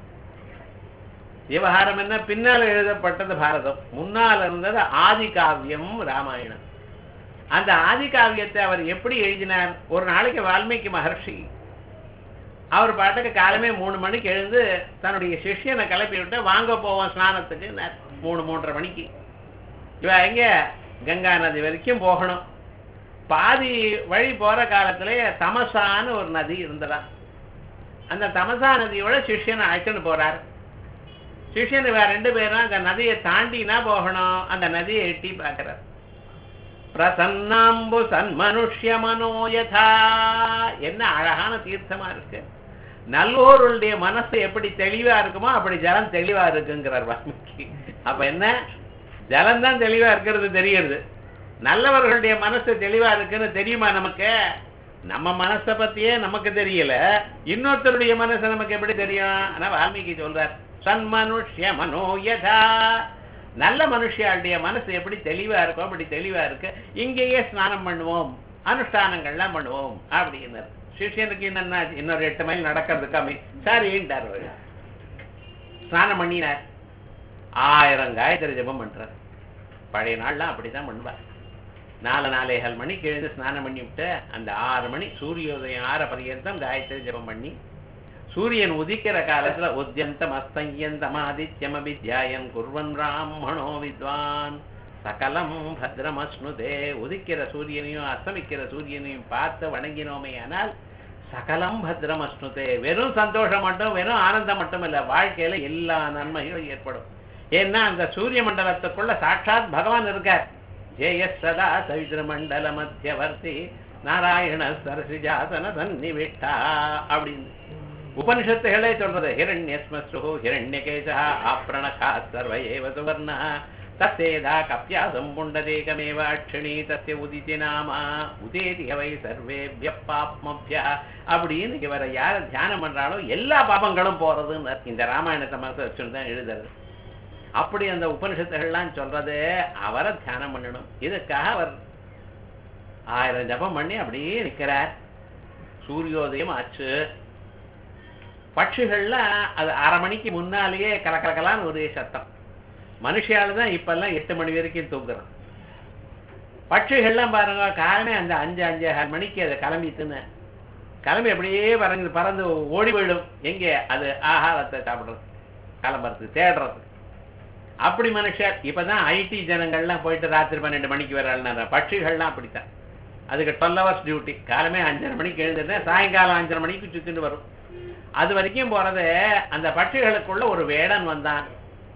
விவகாரம் என்ன, பின்னால எழுதப்பட்டது பாரதம், முன்னால இருந்தது ஆதி காவியம் ராமாயணம். அந்த ஆதி காவியத்தை அவர் எப்படி எழுதினார், ஒரு நாளைக்கு வால்மீகி மகர்ஷி அவர் பாட்டுக்கு காலமே 3 மணிக்கு எழுந்து தன்னுடைய சிஷ்யனை கிளப்பி விட்டு வாங்க போவோம் ஸ்நானத்துக்கு. 3-3:30 மணிக்கு இவ எங்க கங்கா நதி வரைக்கும் போகணும். பாதி வழி போற காலத்திலே தமசான்னு ஒரு நதி இருந்ததா, அந்த தமசா நதியோட சிஷ்யனை அழைச்சுன்னு போறார். சிஷ்யன் இவ 2 பேரும் அந்த நதியை தாண்டினா போகணும். அந்த நதியை எட்டி பார்க்கிறார். பிரசன்னாம்பு சன்மனுஷ்ய மனோயதா, என்ன அழகான தீர்த்தமா இருக்கு. நல்லோருடைய மனசு எப்படி தெளிவா இருக்குமோ அப்படி ஜலம் தெளிவா இருக்குங்கிறார் வால்மீகி. அப்ப என்ன, ஜலம்தான் தெளிவா இருக்கிறது தெரியுது. நல்லவர்களுடைய மனசு தெளிவா இருக்குன்னு தெரியுமா நமக்கு? நம்ம மனசை பத்தியே நமக்கு தெரியல, இன்னொருத்தருடைய மனசு நமக்கு எப்படி தெரியும்? ஆனா வால்மீகி சொல்றார், சன்மனுஷ்ய மனோயதா, நல்ல மனுஷியாளுடைய மனசு எப்படி தெளிவா இருக்கும் அப்படி தெளிவா இருக்கு. இங்கேயே ஸ்நானம் பண்ணுவோம், அனுஷ்டானங்கள்லாம் பண்ணுவோம் அப்படின்னு. சிஷியனுக்கு என்னன்னா, இன்னொரு 8 மைல் நடக்கிறது கம்மி, சரின்ட்டார். ஸ்நானம் பண்ணினார், 1000 காயத்ரி ஜபம் பண்றார். பழைய நாள்லாம் அப்படிதான் பண்ணுவார். 4-4:15 மணிக்கு எழுந்து ஸ்நானம் பண்ணி விட்டு அந்த 6 மணி சூரியோதயம் 6 பரியந்தம் காயத்ரி ஜபம் பண்ணி, சூரியன் உதிக்கிற காலத்துல உத்யந்தம் அஸ்தயந்தம் ஆதித்யம் அபித்யாயம் குர்வன் பிராமணோ வித்வான் சகலம் பத்ரமஸ்னுதே. உதிக்கிற சூரியனையும் அஸ்தமிக்கிற சூரியனையும் பார்த்து வணங்கினோமே ஆனால் சகலம் பத்ரமஸ்னுதே, வெறும் சந்தோஷம் மட்டும், வெறும் ஆனந்தம் மட்டும் இல்ல, வாழ்க்கையில எல்லா நன்மையும் ஏற்படும். ஏன்னா அந்த சூரிய மண்டலத்துக்குள்ள சாட்சாத் பகவான் இருக்கார். ஜெயஸ் சதா சவித்ர மண்டல மத்தியவர்த்தி நாராயண சரசிஜாசன சன்னிவிட்டா அப்படின்னு உபனிஷத்துகளே சொல்றது. ஹிரண்யஸ்மஸ்ரு ஹிரண்யகேசா ஆப்ரணகா சர்வ ஏவ சுவர்ணா தத்தேதா கப்யாசம் புண்டரேகமேவ அக்ஷணி தஸ்ய உதிதி நாமா உதேதி வை சர்வேப்ய பாப்மப்ய அப்படின்னு இவரை யார தியானம் பண்றாலோ எல்லா பாபங்களும் போறதுன்னு இந்த ராமாயணத்தை மனசை வச்சுன்னு தான் எழுதுறது. அப்படி அந்த உபனிஷத்துகள்லாம் சொல்றது அவரை தியானம் பண்ணணும். இதுக்காக அவர் 1000 ஜபம் பண்ணி அப்படியே நிற்கிறார். சூரியோதயம் ஆச்சு. பட்சிகள்லாம் அது 1/2 மணிக்கு முன்னாலேயே கலக்கலக்கலான்னு ஒரே சத்தம். மனுஷியால தான் இப்பெல்லாம் 8 மணி வரைக்கும் தூங்குறோம். பட்சிகள்லாம் பாருங்க, காலமே அந்த 5-5:15 மணிக்கு அதை கிளம்பிட்டுன்னு கிளம்பி அப்படியே பறந்து ஓடி போயிடும். எங்கே அது ஆகாரத்தை சாப்பிடுறது, கிளம்புறது, தேடுறது. அப்படி மனுஷர் இப்பதான் ஐடி ஜனங்கள்லாம் போயிட்டு ராத்திரி 12 மணிக்கு வர்றாள். பட்சிகள்லாம் அப்படித்தான் அதுக்கு 12 hours டியூட்டி. காலமே 5:30 மணிக்கு எழுந்துட்டேன், சாயங்காலம் 5:30 மணிக்கு சுத்திட்டு வரும். அது வரைக்கும் போறது. அந்த பட்சிகளுக்குள்ள ஒரு வேடன் வந்தான்.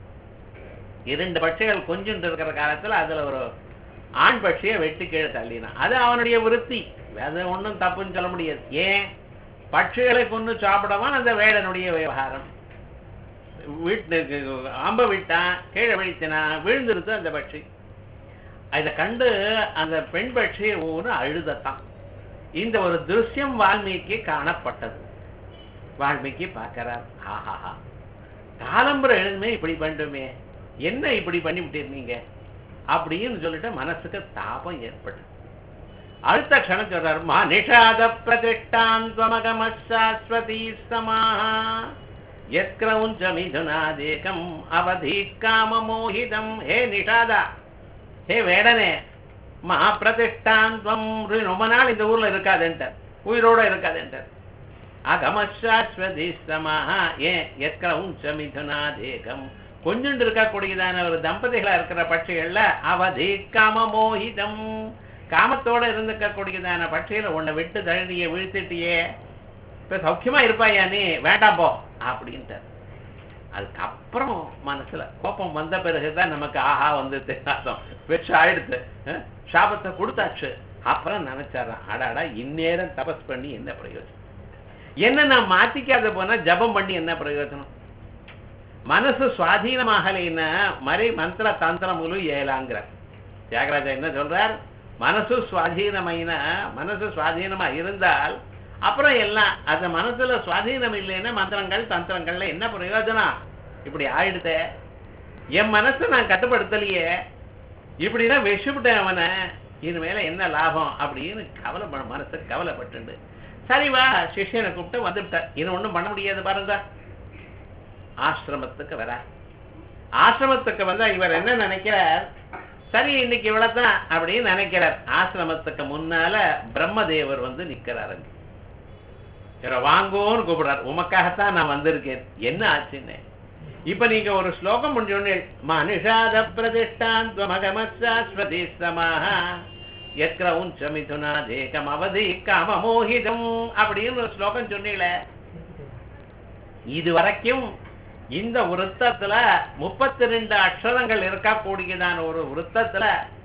2 பட்சிகள் கொஞ்சம் இருக்கிற காலத்துல அதுல ஒரு ஆண் பட்சியை வெட்டி கீழே தள்ளினான். அது அவனுடைய விருத்தி, அது ஒன்றும் தப்புன்னு சொல்ல முடியாது. ஏன்? பட்சிகளை கொண்டு சாப்பிடவான் அந்த வேடனுடைய விவகாரம். வீட்டுக்கு அம்ப விட்டான், கீழே வீழ்த்தினா, விழுந்துருது அந்த பட்சி. இதை கண்டு அந்த பெண் பட்சி ஒன்று அழுதத்தான். இந்த ஒரு திருஷ்யம் வால்மீகி காணப்பட்டது. வால்மீகி பார்க்கிறார், ஆஹாஹா, காலம்புற எழுதுமே இப்படி பண்ணுமே, என்ன இப்படி பண்ணி விட்டிருந்தீங்க அப்படின்னு சொல்லிட்டு மனசுக்கு தாபம் ஏற்பட்டு அடுத்த க்ஷணம் சொல்றாரு, மனிஷாத பிரதிஷ்டாந்த்வமகமசாஸ்வதி சமாஹா யத்க்ரௌஞ்ச மிதுனாதேகம் அவதி காமமோஹிதம். ஹே நிஷாதா, ஹே வேடனே, மகா பிரதிஷ்டாந்த்வம், ரொம்ப நாள் இந்த ஊர்ல இருக்காதுன்ட்டார், உயிரோட இருக்காதுன்ட்டார். அகமசாஸ்வதி சமாஹா, ஏன் யத்க்ரௌஞ்ச மிதுனாதேகம், கொஞ்சம் இருக்கக்கூடியதான ஒரு தம்பதிகளா இருக்கிற பட்சிகள்ல அவதி காமமோஹிதம், காமத்தோட இருந்துக்கக்கூடியதான பட்சியில உன்னை விட்டு தழுதிய வீழ்த்திட்டியே, இப்ப சௌக்கியமா இருப்பாயா நீ, வேண்டாம் போ அப்படின்ட்டார். அதுக்கப்புறம் மனசுல கோபம் வந்த பிறகுதான் நமக்கு ஆஹா வந்து அர்த்தம் வச்சு ஆயிடுத்து, சாபத்தை கொடுத்தாச்சு. அப்புறம் நினைச்சாரான், அடாடா இந்நேரம் தபஸ் பண்ணி என்ன பிரயோஜனம், என்ன நான் மாத்திக்காத போனா ஜபம் பண்ணி என்ன பிரயோஜனம். மனசு சுவாதீனமாகலைன்னா மறை மந்திர தந்திரமுழு ஏலாங்கிறார் தியாகராஜா. என்ன சொல்றார்? மனசு சுவாதீனமைனா, மனசு சுவாதீனமா இருந்தால் அப்புறம் எல்லாம், அந்த மனசுல சுவாதீனம் இல்லைன்னா மந்திரங்கள் தந்திரங்கள்ல என்ன பிரயோஜனம். இப்படி ஆயிடுத, என் மனசை நான் கட்டுப்படுத்தலையே, இப்படிதான் விஷப்பட்டேன் அவனை, இனிமேல என்ன லாபம் அப்படின்னு மனசு கவலைப்பட்டு சரிவா சிஷ்யனை கூப்பிட்டு வந்துவிட்டார். இது ஒண்ணும் பண்ண முடியாது பாருங்க. ஆசிரமத்துக்கு வர, ஆசிரமத்துக்கு வந்தா இவர் என்ன நினைக்கிறார், சரி இன்னைக்கு இவ்வளவுதான் அப்படின்னு நினைக்கிறார். ஆசிரமத்துக்கு முன்னால பிரம்மதேவர் வந்து நிக்கிறாரு. வாங்கோன்னு கூப்பிடுறார், உமக்காகத்தான் நான் வந்திருக்கேன், என்ன ஆச்சுன்னு. இப்ப நீங்க ஒரு ஸ்லோகம் முடிஞ்சோன்னு, மனுஷாத பிரதிஷ்டாந்த்வமகமசாஸ்வதி சமாஹா யத்க்ரௌஞ்ச மிதுனாதேகம் அவதி காமமோஹிதம் அப்படின்னு ஒரு ஸ்லோகம் சொன்னீங்கள. இது வரைக்கும் இந்த விருத்தத்துல 32 அக்ஷரங்கள் இருக்கக்கூடியதான ஒரு விருத்தத்துல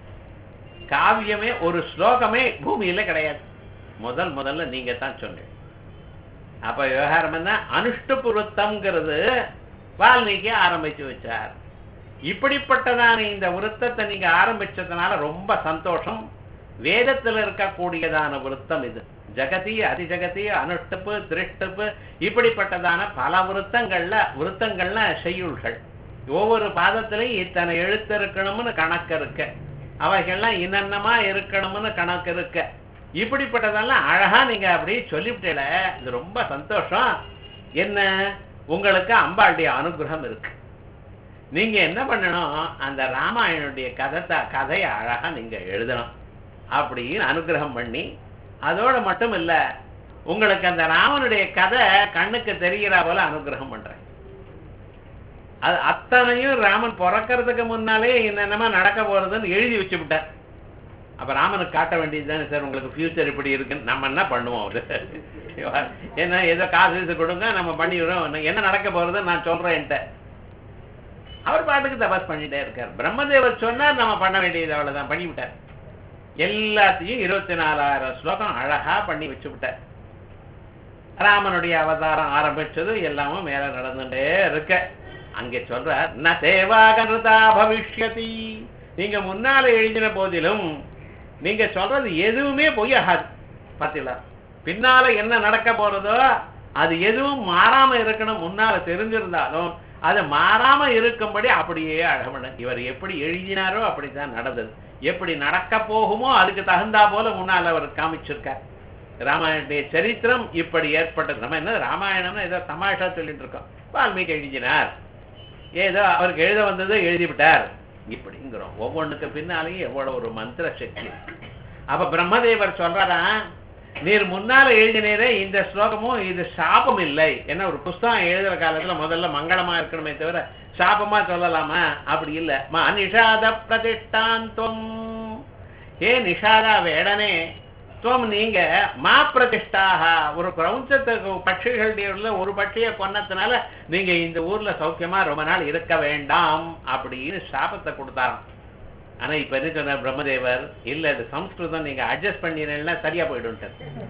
காவியமே ஒரு ஸ்லோகமே பூமியில கிடையாது. முதல்ல நீங்க தான் சொன்னீங்க. அப்ப விவகாரம் என்ன, அனுஷ்டுப் விருத்தம்ங்கிறது வால்மீகி ஆரம்பிச்சு வச்சார். இப்படிப்பட்டதான இந்த விருத்தத்தை நீங்க ஆரம்பிச்சதுனால ரொம்ப சந்தோஷம். வேதத்துல இருக்கக்கூடியதான விருத்தம் இது. ஜகதி, அதிஜகதி, அனுஷ்டப்பு, திருஷ்டப்பு, இப்படிப்பட்டதான பல விருத்தங்கள்ல செய்யுள்கள். ஒவ்வொரு பாதத்திலையும் இத்தனை எழுத்து இருக்கணும்னு கணக்கு இருக்க, அவைகள்லாம் இன்னமா இருக்கணும்னு கணக்கு இருக்க. இப்படிப்பட்டதெல்லாம் அழகா நீங்க அப்படி சொல்லிவிட்டல, இது ரொம்ப சந்தோஷம். என்ன, உங்களுக்கு அம்பாளுடைய அனுகிரகம் இருக்கு. நீங்க என்ன பண்ணணும், அந்த ராமாயணனுடைய கதையை அழகா நீங்க எழுதணும் அப்படின்னு அனுகிரகம் பண்ணி, அதோட மட்டும் இல்ல, உங்களுக்கு அந்த ராமனுடைய கதை கண்ணுக்கு தெரிகிற போல அனுகிரகம் பண்றேன். அது அத்தனையும் ராமன் பிறக்கிறதுக்கு முன்னாலே என்னென்னமா நடக்க போறதுன்னு எழுதி வச்சு விட்டார். அப்ப ராமனுக்கு காட்ட வேண்டியது தானே சார், உங்களுக்கு ஃபியூச்சர் இப்படி இருக்குன்னு. நம்ம என்ன பண்ணுவோம், என்ன ஏதோ காசு கொடுங்க நம்ம பண்ணிடுறோம், என்ன நடக்க போறதுன்னு நான் சொல்றேன்ட்ட. அவர் பாட்டுக்கு தபஸ் பண்ணிட்டே இருக்கார். பிரம்மதேவர் சொன்னார் நம்ம பண்ண வேண்டியது அவ்வளவுதான், பண்ணிவிட்டார். எல்லாத்தையும் 24,000 ஸ்லோகம் அழகா பண்ணி வச்சு விட்டார். ராமனுடைய அவதாரம் ஆரம்பிச்சது எல்லாமும் மேல நடந்துட்டே இருக்க. அங்கே சொல்றார், ந தேவாகனுதா பவிஷ்யதி, நீங்க முன்னால எழுதின போதிலும் நீங்க சொல்றது எதுவுமே பொய் ஆகாது. பாத்தீங்களா, பின்னால என்ன நடக்க போறதோ அது எதுவும் மாறாம இருக்கணும். முன்னால தெரிஞ்சிருந்தாலும் அது மாறாம இருக்கும்படி அப்படியே அழகமன இவர் எப்படி எழுதினாரோ அப்படித்தான் நடந்தது. எப்படி நடக்க போகுமோ அதுக்கு தகுந்தா போல முன்னால் அவர் காமிச்சிருக்கார். ராமாயணனுடைய சரித்திரம் இப்படி ஏற்பட்டது. நம்ம என்ன ராமாயணம்னு ஏதோ தமாஷா சொல்லிட்டு இருக்கோம். வால்மீகி எழுதினார், ஏதோ அவருக்கு எழுத வந்தது எழுதிவிட்டார் இப்படிங்கிறோம். ஒவ்வொன்றுக்கு பின்னாலேயும் எவ்வளவு ஒரு மந்திர சக்தி. அப்ப பிரம்மதேவர் சொல்றாரா, நீர் முன்னால எழுதினீரே இந்த ஸ்லோகமும் இது சாபம் இல்லை. ஏன்னா ஒரு புஸ்தகம் எழுதுற காலத்துல முதல்ல மங்களமா இருக்கணுமே தவிர சாபமா சொல்லலாமா? அப்படி இல்ல. மா நிஷாத பிரதிஷ்டாந்தம், ஏ நிஷாதா வேடனே, துவம் நீங்க மா பிரதிஷ்டாக ஒரு கிரௌஞ்சத்துக்கு பட்சிகளுடைய ஒரு பட்சியை கொன்னதுனால நீங்க இந்த ஊர்ல சௌக்கியமா ரொம்ப நாள் இருக்க வேண்டாம் அப்படின்னு சாபத்தை கொடுத்தாராம். ஆனா இப்ப என்ன சொன்ன பிரம்மதேவர், இல்ல இது சம்ஸ்கிருதம், நீங்க அட்ஜஸ்ட் பண்ணினா சரியா போயிடும்.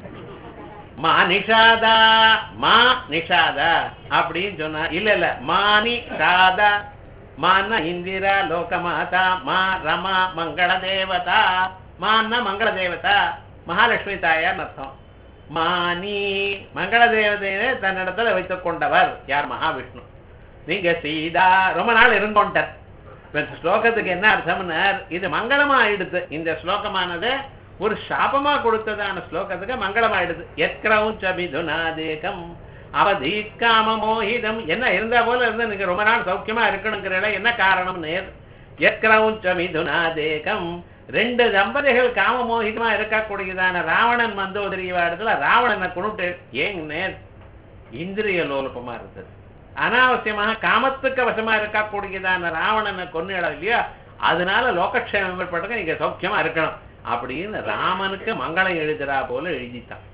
மா நிஷாதா மா நிஷாதா அப்படின்னு சொன்னா, இல்ல மானி ஷாதா, மான்னா இந்திரா லோகமாதா, மா ரமா மங்கள தேவதா, மான்னா மங்கள தேவதா மகாலட்சுமி தாயார் அர்த்தம். மானி மங்கள தேவதையை தன்னிடத்துல வைத்துக் கொண்டவர் யார்? மகாவிஷ்ணு. நீங்க சீதா ரொம்ப நாள் இருந்தோன்ட்டார். ஸ்லோகத்துக்கு என்ன அர்த்தம்னா, இது மங்களமா ஆயிடுது. இந்த ஸ்லோகமானது ஒரு சாபமா கொடுத்ததான ஸ்லோகத்துக்கு மங்களமாயிடுது. எத்கிரௌஞ்சமிதுனாதேகம் அவதீக்காம மோஹிதம். என்ன இருந்தா போல இருந்தா நீங்க ரொம்ப நாள் சௌக்கியமா இருக்கணுங்கிற என்ன காரணம்? நேர் எத்கிரௌஞ்சமிதுனாதேகம். 2 தம்பதிகள் காம மோகிதமா இருக்கக்கூடியதான ராவணன் மந்தோதரிய இடத்துல ராவணனை கொண்டுட்டு ஏன் நேர் இந்திரிய லோலபமா இருந்தது. அனாவசியமாக காமத்துக்கு வசமா இருக்கக்கூடியதான ராவணனை கொண்டு இல்லையா, அதனால லோகக்ஷேமம் ஏற்படுங்க, நீங்க சௌக்கியமா இருக்கணும் அப்படின்னு ராமனுக்கு மங்களம் எழுதுறா போல எழுதித்தான்.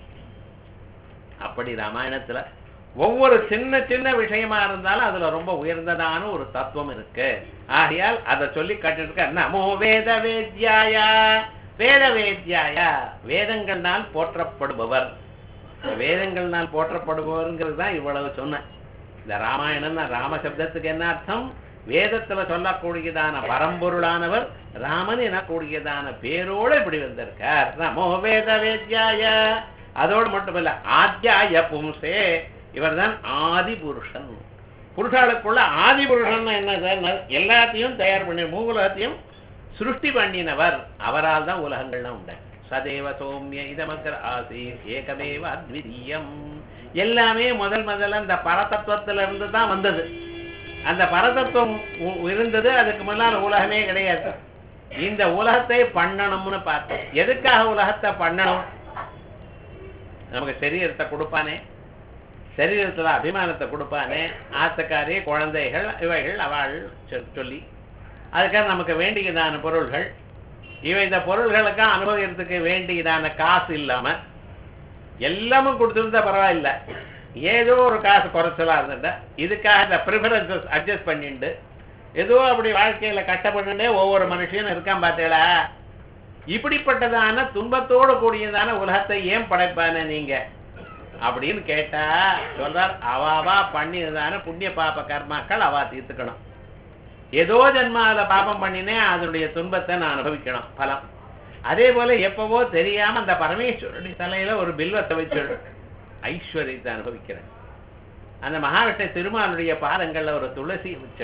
அப்படி ராமாயணத்துல ஒவ்வொரு சின்ன சின்ன விஷயமா இருந்தாலும் அதுல ரொம்ப உயர்ந்ததான ஒரு தத்துவம் இருக்கு. ஆகையால் அதை சொல்லி காட்டிருக்க. நமோ வேத வேத்யாய, வேத வேத்யாய, வேதங்கள்னால் போற்றப்படுபவர். வேதங்கள்னால் போற்றப்படுபவர்ங்கிறது தான் இவ்வளவு சொன்ன. இந்த ராமாயணம் ராமசப்தத்துக்கு என்ன அர்த்தம்? வேதத்துல சொல்லக்கூடியதான பரம்பொருளானவர் ராமன் எனக்கூடியதான பேரோடு இப்படி வந்திருக்கார். நமோ வேத வேத்யாய. அதோடு மட்டுமல்ல, ஆத்யாய பும்சே, இவர் தான் ஆதி புருஷன். புருஷாளுக்குள்ள ஆதி புருஷன் என்ன சார்? எல்லாத்தையும் தயார் பண்ணி மூலத்தையும் சிருஷ்டி பண்ணினவர். அவரால் தான் உலகங்கள்லாம் உண்டு. சதேவ சௌமிய இதமக்கர ஆசீர் ஏகமேவ அத்விதீயம். எல்லாமே முதல்ல அந்த பரதத்துவத்தில இருந்து தான் வந்தது. அந்த பரதத்துவம் இருந்தது, அதுக்கு முன்னால் உலகமே கிடையாது. இந்த உலகத்தை பண்ணணும்னு பார்த்தோம். எதுக்காக உலகத்தை பண்ணணும்? நமக்கு சரீரத்தை கொடுப்பானே, சரீரத்துல அபிமானத்தை கொடுப்பானே, ஆத்தக்காரி குழந்தைகள் இவைகள் அவள் சொல்லி அதுக்காக நமக்கு வேண்டியதான பொருள்கள் இவை. இந்த பொருள்களுக்கு அனுபவிக்கிறதுக்கு வேண்டியதான காசு இல்லாம எல்லாமும் கொடுத்துருந்தா பரவாயில்ல, ஏதோ ஒரு காசு குறைச்சலா இருந்துட்டா இதுக்காக இந்த ப்ரிஃபரன்சஸ் அட்ஜஸ்ட் பண்ணிட்டு ஏதோ அப்படி வாழ்க்கையில கஷ்டப்பட்டுட்டே ஒவ்வொரு மனுஷனும் இருக்கான். பார்த்தீங்களா? இப்படிப்பட்டதான துன்பத்தோடு கூடியதான உலகத்தை ஏன் படைப்பான நீங்க அப்படின்னு கேட்டா சொல்றார், அவாவா பண்ணியதான புண்ணிய பாப கர்மாக்கள் அவா தீர்த்துக்கணும். ஏதோ ஜென்மாவில பாபம் பண்ணினேன், அதனுடைய துன்பத்தை நான் அனுபவிக்கணும் பலம். அதே போல எப்பவோ தெரியாம அந்த பரமேஸ்வருடைய தலையில ஒரு பில்வத்தை வச்சு ஐஸ்வர்யத்தை அனுபவிக்கிறேன். அந்த மகாவிஷ்ணு திருமாலுடைய பாதங்கள்ல ஒரு துளசி வச்சு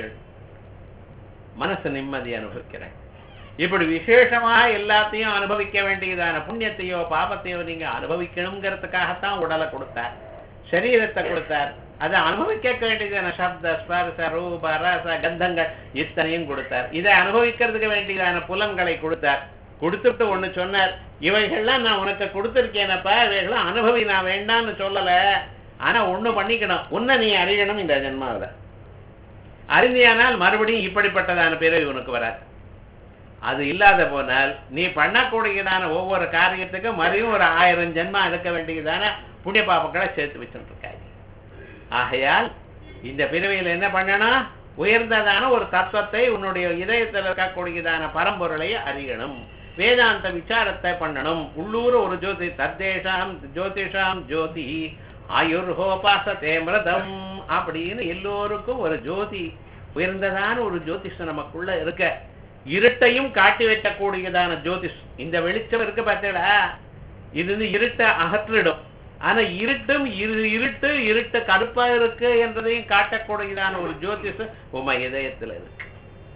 மனசு நிம்மதி அனுபவிக்கிறேன். இப்படி விசேஷமாக எல்லாத்தையும் அனுபவிக்க வேண்டியதான புண்ணியத்தையோ பாபத்தையோ நீங்க அனுபவிக்கணுங்கிறதுக்காகத்தான் உடலை கொடுத்தார், சரீரத்தை கொடுத்தார். அதை அனுபவிக்க வேண்டியதான சப்த ஸ்பர்ச ரூப ரச கந்தங்கள் இத்தனையும் கொடுத்தார். இதை அனுபவிக்கிறதுக்கு வேண்டியதான புலன்களை கொடுத்தார். கொடுத்துட்டு ஒண்ணு சொன்னார், இவைகள்லாம் நான் உனக்கு கொடுத்துருக்கேனப்பா, இவைகள்லாம் அனுபவி, நான் வேண்டான்னு சொல்லல. ஆனா ஒண்ணு பண்ணிக்கணும், உன்னை நீ அறியணும். இந்த ஜென்மாவில அறிந்தியானால் மறுபடியும் இப்படிப்பட்டதான பிறவி உனக்கு வராது. அது இல்லாத போனால் நீ பண்ணக்கூடியதான ஒவ்வொரு காரியத்துக்கும் மறுபடியும் ஒரு 1000 ஜென்மா எடுக்க வேண்டியதான புண்ணிய பாபங்களை சேர்த்து வச்சுட்டு இருக்காங்க. ஆகையால் இந்த பிறவியில் என்ன பண்ணணும்? உயர்ந்ததான ஒரு தத்துவத்தை உன்னுடைய இதயத்தில் இருக்கக்கூடியதான பரம்பொருளை அறியணும். வேதாந்த விசாரத்தை பண்ணணும். உள்ளூர் ஒரு ஜோதி தத்தேஷாம் ஜோதிஷாம் ஜோதி ஆயுர்ஹோபாசதே மிருதம் அப்படின்னு எல்லோருக்கும் ஒரு ஜோதி, உயர்ந்ததான ஒரு ஜோதிஷம் நமக்குள்ள இருக்க. இருட்டையும் காட்டி வைக்கக்கூடியதான ஜோதிஷ். இந்த வெளிச்சம் இருக்கு பார்த்தீங்களா, இது இருட்டை அகற்றிடும். ஆனா இருட்டும் இருட்டு இருட்டு கருப்பா இருக்கு என்றதையும் காட்டக்கூடியதான ஒரு ஜோதிஷ உம இதயத்துல இருக்கு.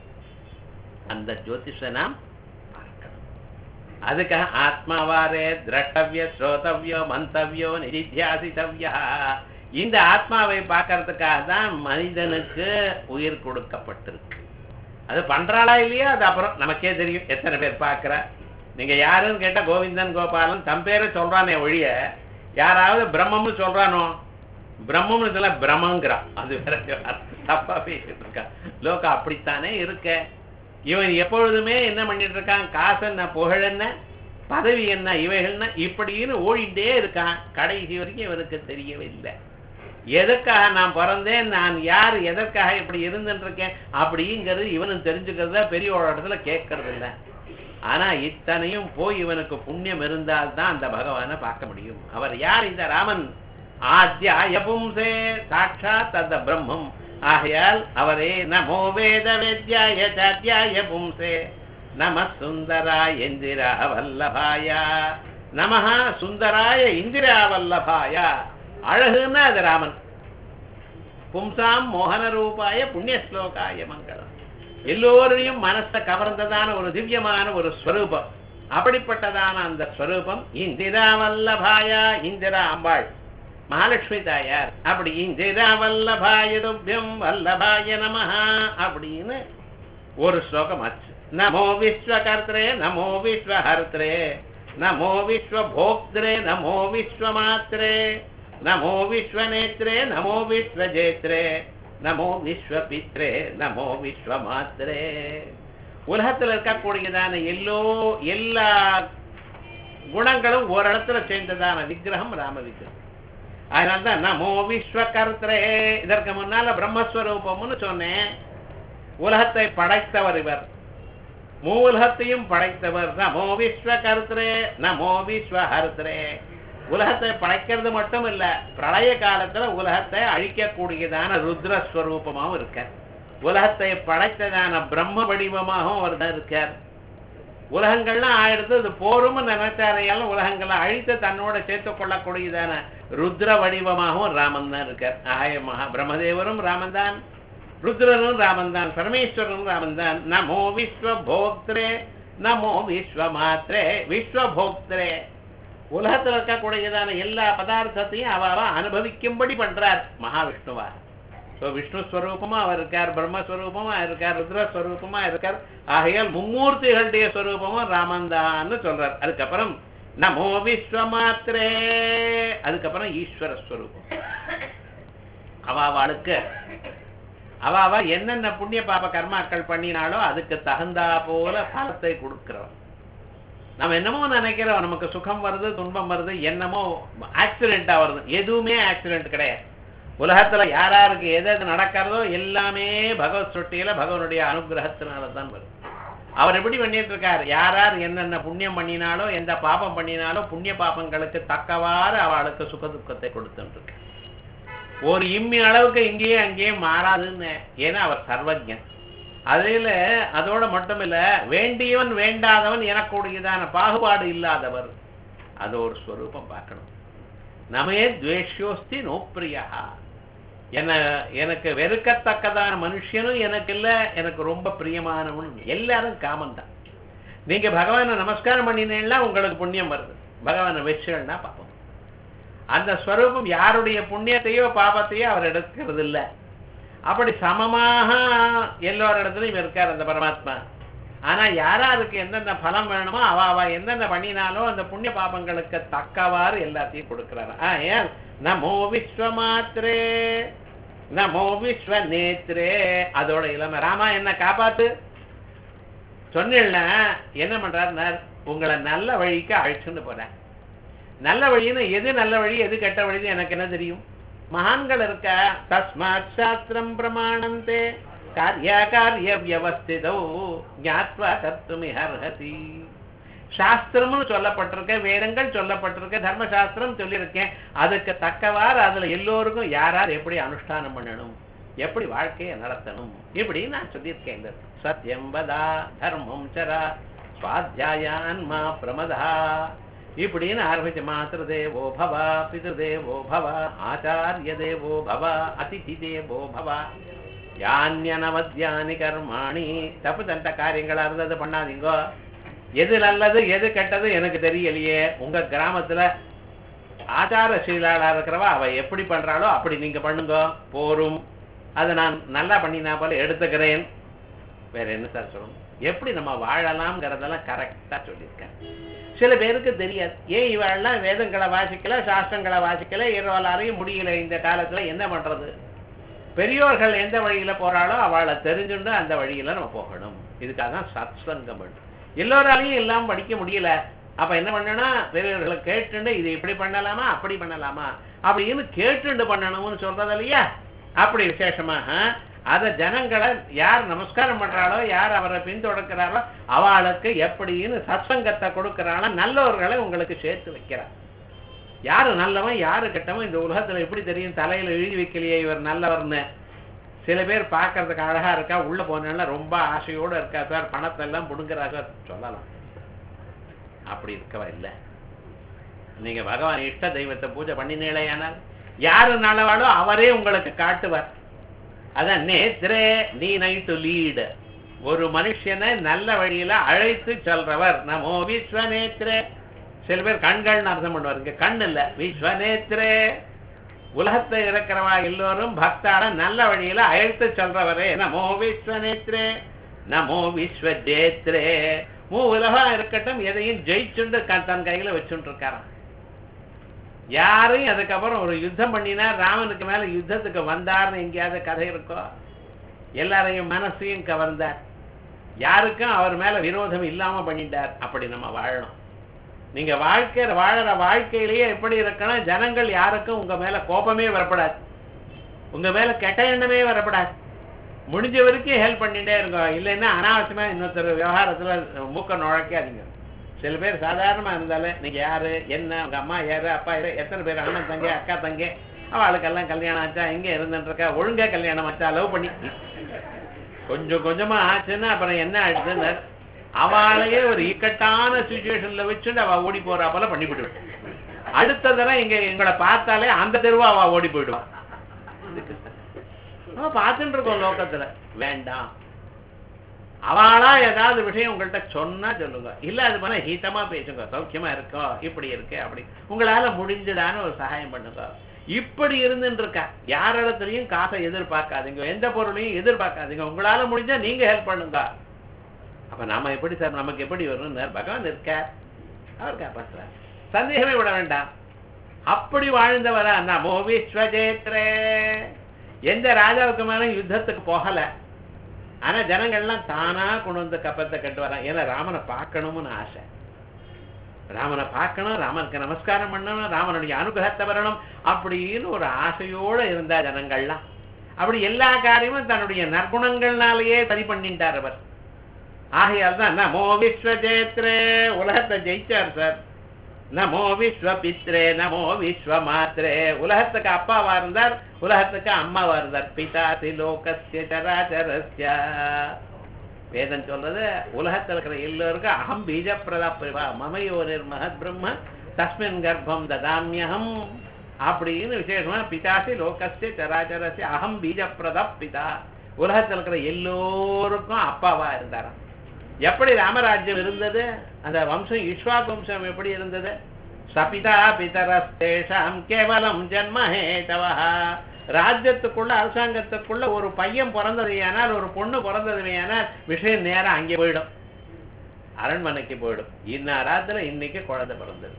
அந்த ஜோதிஷ நாம் பார்க்கணும். அதுக்காக ஆத்மாவாரே திரட்டவிய ஸ்ரோதவியோ மந்தவியோ நிதித்தியாசித்தவியா. இந்த ஆத்மாவை பார்க்கறதுக்காக தான் மனிதனுக்கு உயிர் கொடுக்கப்பட்டிருக்கு. அது பண்றாளா இல்லையா அது அப்புறம் நமக்கே தெரியும். எத்தனை பேர் பார்க்கிற, நீங்க யாருன்னு கேட்டா கோவிந்தன் கோபாலன் தம் பேரை சொல்றானே ஒழிய யாராவது பிரம்மம்னு சொல்றானோ? பிரம்மம்னு சொல்ல பிரம்மங்கிறான். அது வேற தப்பா பேசிட்டு இருக்கான். லோகம் அப்படித்தானே இருக்க. இவன் எப்பொழுதுமே என்ன பண்ணிட்டு இருக்கான்? காசு என்ன, புகழ் என்ன, பதவி என்ன, இவைகள்னா இப்படின்னு ஓடிட்டே இருக்கான். கடைசி வரைக்கும் இவனுக்கு தெரியவே இல்லை எதற்காக நான் பிறந்தேன், நான் யார், எதற்காக இப்படி இருந்துட்டு இருக்கேன் அப்படிங்கிறது இவனும் தெரிஞ்சுக்கிறத பெரிய இடத்துல கேட்கறது இல்லை. ஆனா இத்தனையும் போய் இவனுக்கு புண்ணியம் இருந்தால்தான் அந்த பகவானை பார்க்க முடியும். அவர் யார்? இந்த ராமன். ஆத்யாய பும்சே, சாட்சாத் அந்த பிரம்மம். ஆகையால் அவரே நமோ வேத வேத்யாய சாத்யாய பும்சே நம சுந்தராய இந்திரா வல்லபாய. நமஹ சுந்தராய இந்திரா வல்லபாய. அழகுன்னா அது ராமன். பும்சாம் மோகன ரூபாய புண்ணிய ஸ்லோகாய மங்களம். எல்லோரையும் மனசை கவர்ந்ததான ஒரு திவ்யமான ஒரு ஸ்வரூபம். அப்படிப்பட்டதான அந்த ஸ்வரூபம் இந்திரா வல்லபாய. இந்திரா அம்பாள், மகாலட்சுமி தாயார். அப்படி இந்திரா வல்லபாய துப்யம் வல்லபாய நமஹ அப்படின்னு ஒரு ஸ்லோகம் ஆச்சு. நமோ விஸ்வகர்த்ரே நமோ விஸ்வஹர்த்ரே நமோ விஸ்வபோக்த்ரே நமோ விஸ்வமாத்ரே நமோ விஸ்வநேத்ரே நமோ விஸ்வஜேத்ரே நமோ விஸ்வபித்ரே நமோ விஸ்வமாத்ரே. உலகத்தில் இருக்கக்கூடியதான எல்லா குணங்களும் ஓரிடத்துல சேர்ந்ததான விக்கிரகம் ராம விக்கிரகம். அதனால்தான் நமோ விஸ்வகர்த்ரே. இதற்கு முன்னால பிரம்மஸ்வரூபம்னு சொன்னேன். உலகத்தை படைத்தவர் இவர், மூலகத்தையும் படைத்தவர். நமோ விஸ்வகர்த்ரே நமோ விஸ்வஹர்த்ரே. உலகத்தை படைக்கிறது மட்டும் இல்ல, பிரளய காலத்துல உலகத்தை அழிக்கக்கூடியதான ருத்ரஸ்வரூபமாகவும் இருக்கார். உலகத்தை படைத்ததான பிரம்ம வடிவமாகவும் அவர் தான் இருக்கார். உலகங்கள்லாம் ஆயிடுத்து, அது போரும் நினைச்சாரையாலும் உலகங்களை அழித்து தன்னோட சேர்த்து கொள்ளக்கூடியதான ருத்ர வடிவமாகவும் ராமன் தான் இருக்கார். மகா பிரம்மதேவரும் ராமன் தான், ருத்ரனும் ராமன் தான், பரமேஸ்வரனும் ராமன் தான். நமோ விஸ்வபோக்த்ரே நமோ விஸ்வமாத்ரே. விஸ்வபோக்த்ரே உலகத்தில் இருக்கக்கூடியதான எல்லா பதார்த்தத்தையும் அவ அனுபவிக்கும்படி பண்றார் மகாவிஷ்ணுவா. விஷ்ணு ஸ்வரூபமா அவர் இருக்கார், பிரம்மஸ்வரூபமா இருக்கார், ருத்ரஸ்வரூபமா இருக்கார். ஆகையால் மும்மூர்த்திகளுடைய ஸ்வரூபமும் ராமன் தான் சொல்றார். அதுக்கப்புறம் நமோ விஸ்வமாத்ரே. அதுக்கப்புறம் ஈஸ்வர ஸ்வரூபம். அவாளுக்கு அவ என்னென்ன புண்ணிய பாப கர்மாக்கள் பண்ணினாலோ அதுக்கு தகுந்தா போல பலத்தை கொடுக்கிறவன். நம்ம என்னமோ நினைக்கிறோம், நமக்கு சுகம் வருது, துன்பம் வருது, என்னமோ ஆக்சிடென்டா வருது. எதுவுமே ஆக்சிடென்ட் கிடையாது. உலகத்துல யாராருக்கு எது நடக்கிறதோ எல்லாமே பகவத் சொட்டியில பகவனுடைய அனுகிரகத்தினால தான் வருது. அவர் எப்படி பண்ணிட்டு இருக்கார்? யார் என்னென்ன புண்ணியம் பண்ணினாலோ, எந்த பாபம் பண்ணினாலோ, புண்ணிய பாபங்களுக்கு தக்கவாறு அவளுக்கு சுக துக்கத்தை கொடுத்துட்டு இருக்கார். ஒரு இம்மி அளவுக்கு இங்கேயும் அங்கேயும் மாறாதுன்னு. ஏன்னா அவர் சர்வஜன். அதில் அதோட மட்டும் இல்ல, வேண்டியவன் வேண்டாதவன் எனக்கூடியதான பாகுபாடு இல்லாதவர். அது ஒரு ஸ்வரூபம் பார்க்கணும். நமே துவேஷ்யோஸ்தி நோப்பிரியா. எனக்கு வெறுக்கத்தக்கதான மனுஷனும் எனக்கு இல்லை, எனக்கு ரொம்ப பிரியமானவன். எல்லாரும் காமன் தான். நீங்க பகவானை நமஸ்காரம் பண்ணினீங்கன்னா உங்களுக்கு புண்ணியம் வருது, பகவானை வச்சுன்னா பாப்போம். அந்த ஸ்வரூபம் யாருடைய புண்ணியத்தையோ பாபத்தையோ அவர் எடுக்கிறது இல்லை. அப்படி சமமாக எல்லோரிடத்துலையும் இருக்கார் அந்த பரமாத்மா. ஆனா யாராருக்கு எந்தெந்த பலம் வேணுமோ அவ எந்தெந்த பண்ணினாலோ அந்த புண்ணிய பாபங்களுக்கு தக்கவாறு எல்லாத்தையும் கொடுக்கிறார். ஏன் நமோ விஸ்வமாத்ரே நமோ விஸ்வநேத்ரே. அதோட இளம ராமா என்ன காப்பாத்து சொன்னா என்ன பண்றாரு? உங்களை நல்ல வழிக்கு அழைச்சுன்னு போறேன். நல்ல வழின்னு எது நல்ல வழி எது கெட்ட வழின்னு எனக்கு என்ன தெரியும்? மகான்கள் இருக்க. தஸ்மாத் சாஸ்திரம் பிரமாணந்தே காரிய வியவஸ்திதோ ஞாத்வா கர்த்துமிஹர்ஹசி. சாஸ்திரம்னு சொல்லப்பட்டிருக்க, வேதங்கள் சொல்லப்பட்டிருக்க, தர்மசாஸ்திரம் சொல்லியிருக்கேன். அதுக்கு தக்கவாறு அதுல எல்லோருக்கும் யார் எப்படி அனுஷ்டானம் பண்ணணும், எப்படி வாழ்க்கையை நடத்தணும், இப்படி நான் சொல்லியிருக்கேன். சத்யம் வதா தர்மம் சரா ஸ்வாத்யாயான்மா பிரமதா இப்படின்னு ஆரம்பிச்சு மாத்திரு தேவோ பவ, பிது தேவோ பவ, ஆச்சாரிய தேவோ பவ, அதிதி தேவோ பவ, யான்யனவத்யானி கர்மாணி. தப்பு தண்ட காரியங்களா இருந்தது பண்ணாதீங்கோ. எது நல்லது எது கெட்டது எனக்கு தெரியலையே. உங்க கிராமத்துல ஆச்சாரசீலாளா இருக்கிறவா அவ எப்படி பண்றாளோ அப்படி நீங்க பண்ணுங்க போரும். அதை நான் நல்லா பண்ணினா போல எடுத்துக்கிறேன். வேற என்ன சார் சொல்லணும்? எப்படி நம்ம வாழலாம்ங்கிறதெல்லாம் கரெக்டா சொல்லியிருக்கேன். சில பேருக்கு தெரியாது. ஏன் இவெல்லாம் வேதங்களை வாசிக்கல, சாஸ்திரங்களை வாசிக்கல, இரவலாரையும் முடியல, இந்த காலத்துல என்ன பண்றது? பெரியோர்கள் எந்த வழியில போறாளோ அவளை தெரிஞ்சுட்டு அந்த வழியில நம்ம போகணும். இதுக்காக தான் சத்சங்கம். எல்லோராலையும் எல்லாம் படிக்க முடியல. அப்ப என்ன பண்ணணும், பெரியவர்களை கேட்டுண்டு இது இப்படி பண்ணலாமா அப்படி பண்ணலாமா அப்படின்னு கேட்டுண்டு பண்ணணும்னு சொல்றது இல்லையா? அப்படி விசேஷமாக அத ஜனங்களை யார் நமஸ்காரம் பண்றாளோ, யார் அவரை பின்தொடர்க்கிறாரோ அவளுக்கு எப்படின்னு சத்சங்கத்தை கொடுக்கிறாளோ நல்லவர்களை உங்களுக்கு சேர்த்து வைக்கிறார். யாரு நல்லவன் யாரு கெட்டவன் இந்த உலகத்துல எப்படி தெரியும்? தலையில எழுதி வைக்கலையே இவர் நல்லவர்னு. சில பேர் பார்க்கறதுக்கு அழகா இருக்கா, உள்ள போனா ரொம்ப ஆசையோட இருக்கா சார், பணத்தை எல்லாம் புடுங்குறா சார் சொல்லலாம். அப்படி இருக்கவா இல்லை. நீங்க பகவான் இஷ்ட தெய்வத்தை பூஜை பண்ணினேலையானால் யாரு நல்லவாளோ அவரே உங்களுக்கு காட்டுவார். அதான் நேத்ரே நீ நைட்டு லீடு, ஒரு மனுஷனை நல்ல வழியில அழைத்து சொல்றவர். நமோ விஸ்வநேத்ரே. சில பேர் கண்கள்னு அர்த்தம் பண்ணுவார், இங்க கண் இல்ல, விஸ்வநேத்ரே. உலகத்தை இருக்கிறவா எல்லோரும் பக்தார நல்ல வழியில அழைத்து சொல்றவரே. நமோ விஸ்வநேத்ரே நமோ விஸ்வஜேத்ரே. உலகம் இருக்கட்டும் எதையும் ஜெயிச்சுண்டு தன் கையில வச்சுட்டு இருக்காராம். யாரையும் அதுக்கப்புறம் ஒரு யுத்தம் பண்ணினார், ராமனுக்கு மேல யுத்தத்துக்கு வந்தார்னு எங்கேயாவது கதை இருக்கோ? எல்லாரையும் மனசையும் கவர்ந்தார், யாருக்கும் அவர் மேல விரோதம் இல்லாம பண்ணிட்டார். அப்படி நம்ம வாழணும். நீங்க வாழற வாழ்க்கையிலேயே எப்படி இருக்கணும், ஜனங்கள் யாருக்கும் உங்க மேல கோபமே வரப்படாது, உங்க மேல கெட்ட எண்ணமே வரப்படாது. முடிஞ்ச வரைக்கும் ஹெல்ப் பண்ணிட்டே இருக்கோம். இல்லைன்னா அனாவசியமா இன்னொருத்தர் விவகாரத்துல மூக்க நுழைக்காதீங்க. சில பேர் சாதாரணமா இருந்தாலே நீங்க யாரு என்ன, உங்க அம்மா யாரு, அப்பா யாரு, எத்தனை பேர் அண்ணன் தங்க அக்கா தங்க, அவளுக்கெல்லாம் கல்யாணம் ஆச்சா, எங்க இருந்துட்டு இருக்கா, ஒழுங்கா கல்யாணம் ஆச்சா, லவ் பண்ணி கொஞ்சம் கொஞ்சமா ஆச்சுன்னா அப்புறம் என்ன ஆயிடுச்சுன்னு அவளையே ஒரு இக்கட்டான சிச்சுவேஷன்ல வச்சுட்டு அவ ஓடி போறா போல பண்ணிவிடுவேன். அடுத்த தடவை எங்களை பார்த்தாலே அந்த தெருவா அவ ஓடி போயிடுவான். பார்த்துட்டு இருக்கோம் லோகத்துல. வேண்டாம், அவளா ஏதாவது விஷயம் உங்கள்கிட்ட சொன்னா சொல்லுங்க, இல்ல அது பண்ண ஹீட்டமா பேசுங்க, சௌக்கியமா இருக்கோ, இப்படி இருக்கு அப்படி, உங்களால முடிஞ்சதான ஒரு சகாயம் பண்ணுங்க. இப்படி இருந்துட்டு இருக்கா. யாரிடத்துலயும் காசை எதிர்பார்க்காதீங்க, எந்த பொருளையும் எதிர்பார்க்காதீங்க, உங்களால முடிஞ்சா நீங்க ஹெல்ப் பண்ணுங்க. அப்ப நாம எப்படி சார், நமக்கு எப்படி வரணும்? பகவான் இருக்கார், அவர் காப்பாற்றுறார், சந்தேகமே விட வேண்டாம். அப்படி வாழ்ந்தவரா நமோ விஸ்வஜேத்ரே. எந்த ராஜாவுக்கு மேல யுத்தத்துக்கு போகல, ஆனா ஜனங்கள்லாம் தானா கொண்டு வந்து கப்பத்தை கட்டு வரான். ஏன்னா ராமனை பார்க்கணும்னு ஆசை, ராமனை பார்க்கணும், ராமனுக்கு நமஸ்காரம் பண்ணணும், ராமனுடைய அனுகிரகத்தை வரணும் அப்படின்னு ஒரு ஆசையோட இருந்தா ஜனங்கள்லாம். அப்படி எல்லா காரியமும் தன்னுடைய நற்குணங்கள்னாலேயே சரி பண்ணிட்டார் அவர். ஆகையால் தான் நமோ விஸ்வஜேத்ரே, உலகத்தை ஜெயிச்சார் சார். நமோ விஸ்வபித்ரே நமோ விஸ்வமாத்ரே, உலகத்துக்கு அப்பாவா இருந்தார், உலகத்துக்கு அம்மாவா இருந்தார். பிதாசி லோகஸ்ய சராசரஸ்ய. வேதம் சொல்றது உலகத்தில் இருக்கிற எல்லோருக்கும் அகம் பீஜ பிரதா மமயோனிர் மகத் பிரம்ம தஸ்மின் கர்ப்பம் ததாமியகம் அப்படின்னு விசேஷமா பிதாசி லோகஸ்ய சராசரஸ்ய அகம் பீஜ பிரத பிதா. உலகத்தில் இருக்கிற எல்லோருக்கும் அப்பாவா இருந்தாராம். எப்படி ராமராஜ்யம் இருந்தது, அந்த வம்சம் இஷ்வாக் வம்சம் எப்படி இருந்தது? சபிதா பிதரஸ்தேஷாம் கேவலம் ஜன்மஹேதவா. ராஜ்யத்துக்குள்ள அரசாங்கத்துக்குள்ள ஒரு பையன் பிறந்ததையானால், ஒரு பொண்ணு பிறந்ததையானால் விஷயம் நேரம் அங்கே போயிடும், அரண்மனைக்கு போயிடும். இந்நேரத்துல இன்னைக்கு குழந்தை பிறந்தது.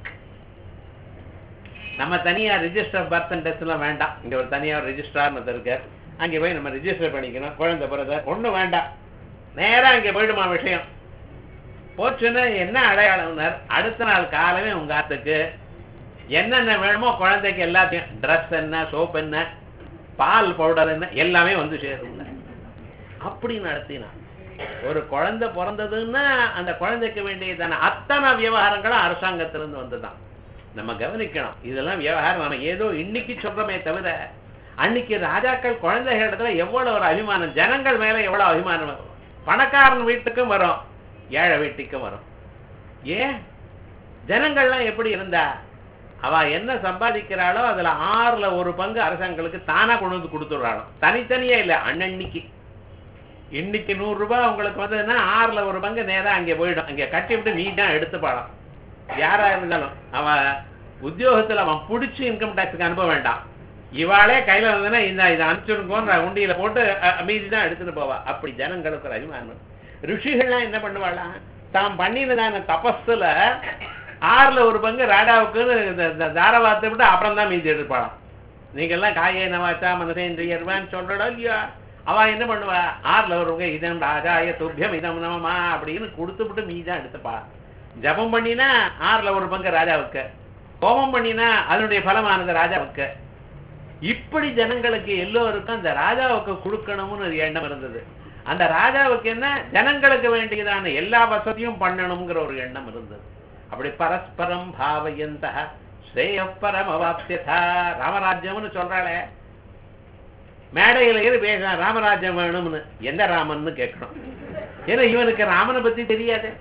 நம்ம தனியா ரிஜிஸ்டர் பர்த் அண்ட் டெஸ்ட் எல்லாம் வேண்டாம். இங்க ஒரு தனியா ரிஜிஸ்ட்ரார்னு இருக்கார், அங்கே போய் நம்ம ரிஜிஸ்டர் பண்ணிக்கணும். குழந்தை பிறந்த ஒண்ணு வேண்டாம், நேரா இங்க போயிடுமா விஷயம். போச்சுன்னா என்ன அடையாளம்னார், அடுத்த நாள் காலமே உங்க ஆத்துக்கு என்னென்ன வேணுமோ குழந்தைக்கு எல்லாத்தையும், ட்ரெஸ் என்ன, சோப் என்ன, பால் பவுடர் என்ன, எல்லாமே வந்து சேரும். அப்படி நடத்தினா ஒரு குழந்தை பிறந்ததுன்னா அந்த குழந்தைக்கு வேண்டியதான அத்தனை விவகாரங்களும் அரசாங்கத்திலிருந்து வந்துதான். நம்ம கவனிக்கணும், இதெல்லாம் விவகாரம் நம்ம ஏதோ இன்னைக்கு சொல்றோமே தவிர, அன்னைக்கு ராஜாக்கள் குழந்தைகளிடத்துல எவ்வளவு ஒரு அபிமானம், ஜனங்கள் மேல எவ்வளவு அபிமானம் வரும். பணக்காரன் வீட்டுக்கும் வரும், ஏழை வீட்டுக்கும் வரும். ஏன் ஜனங்கள்லாம் எப்படி இருந்தா, அவ என்ன சம்பாதிக்கிறாளோ அதுல 1/6 அரசாங்கங்களுக்கு தானா கொண்டு வந்து கொடுத்துடுறாளோ, தனித்தனியா இல்ல. அன்னன்னைக்கு இன்னைக்கு 100 ரூபாய் உங்களுக்கு வந்ததுன்னா 1/6 நேரம் அங்கே போயிடும், அங்கே கட்டிவிட்டு நீ தான் எடுத்துப்பாளாம். யாரா இருந்தாலும் அவ உத்தியோகத்துல அவன் பிடிச்சி இன்கம் டாக்ஸுக்கு அனுப்ப வேண்டாம், இவாளே கையில வந்ததுன்னா இதை அனுப்பிச்சுடுங்கோன்ற உண்டியில போட்டு மீதி தான் எடுத்துட்டு போவா. அப்படி ஜனங்களுக்கு ஒரு அபிமானம். ரிஷிகள்லாம் என்ன பண்ணுவாளா, தாம் பண்ணினதான தபஸ்ல 1/6 ராடாவுக்குன்னு தாரவாத்தை விட்டு அப்புறம் தான் மீதி எடுப்பாளாம். நீங்க எல்லாம் காயே நவாச்சா மனசேந்திரியர்வான்னு சொல்றடா இல்லையா, அவ என்ன பண்ணுவா, 1/6 இதம் ராஜாய துப்பியம் இதம் நமமா அப்படின்னு கொடுத்து விட்டு மீதி தான் எடுத்துப்பா. ஜபம் பண்ணினா 6ல் 1 பங்கு ராஜாவுக்கு, கோபம் பண்ணினா அதனுடைய பலமானது ராஜாவுக்கு. இப்படி ஜனங்களுக்கு எல்லோருக்கும் அந்த ராஜாவுக்கு கொடுக்கணும்னு ஒரு எண்ணம் இருந்தது. அந்த ராஜாவுக்கு என்ன, ஜனங்களுக்கு வேண்டியதான எல்லா வசதியும் பண்ணணுங்கிற ஒரு எண்ணம் இருந்தது. அப்படி பரஸ்பரம் பாவயந்த ஸ்ரேய பரமவாப்தியதா. ராமராஜ்யம்னு சொல்றாளே, மேடையில ஏறி பேச ராமராஜ்யம் வேணும்னு, எந்த ராமன்னு கேட்கணும். ஏன்னா இவனுக்கு ராமனை பத்தி தெரியாது.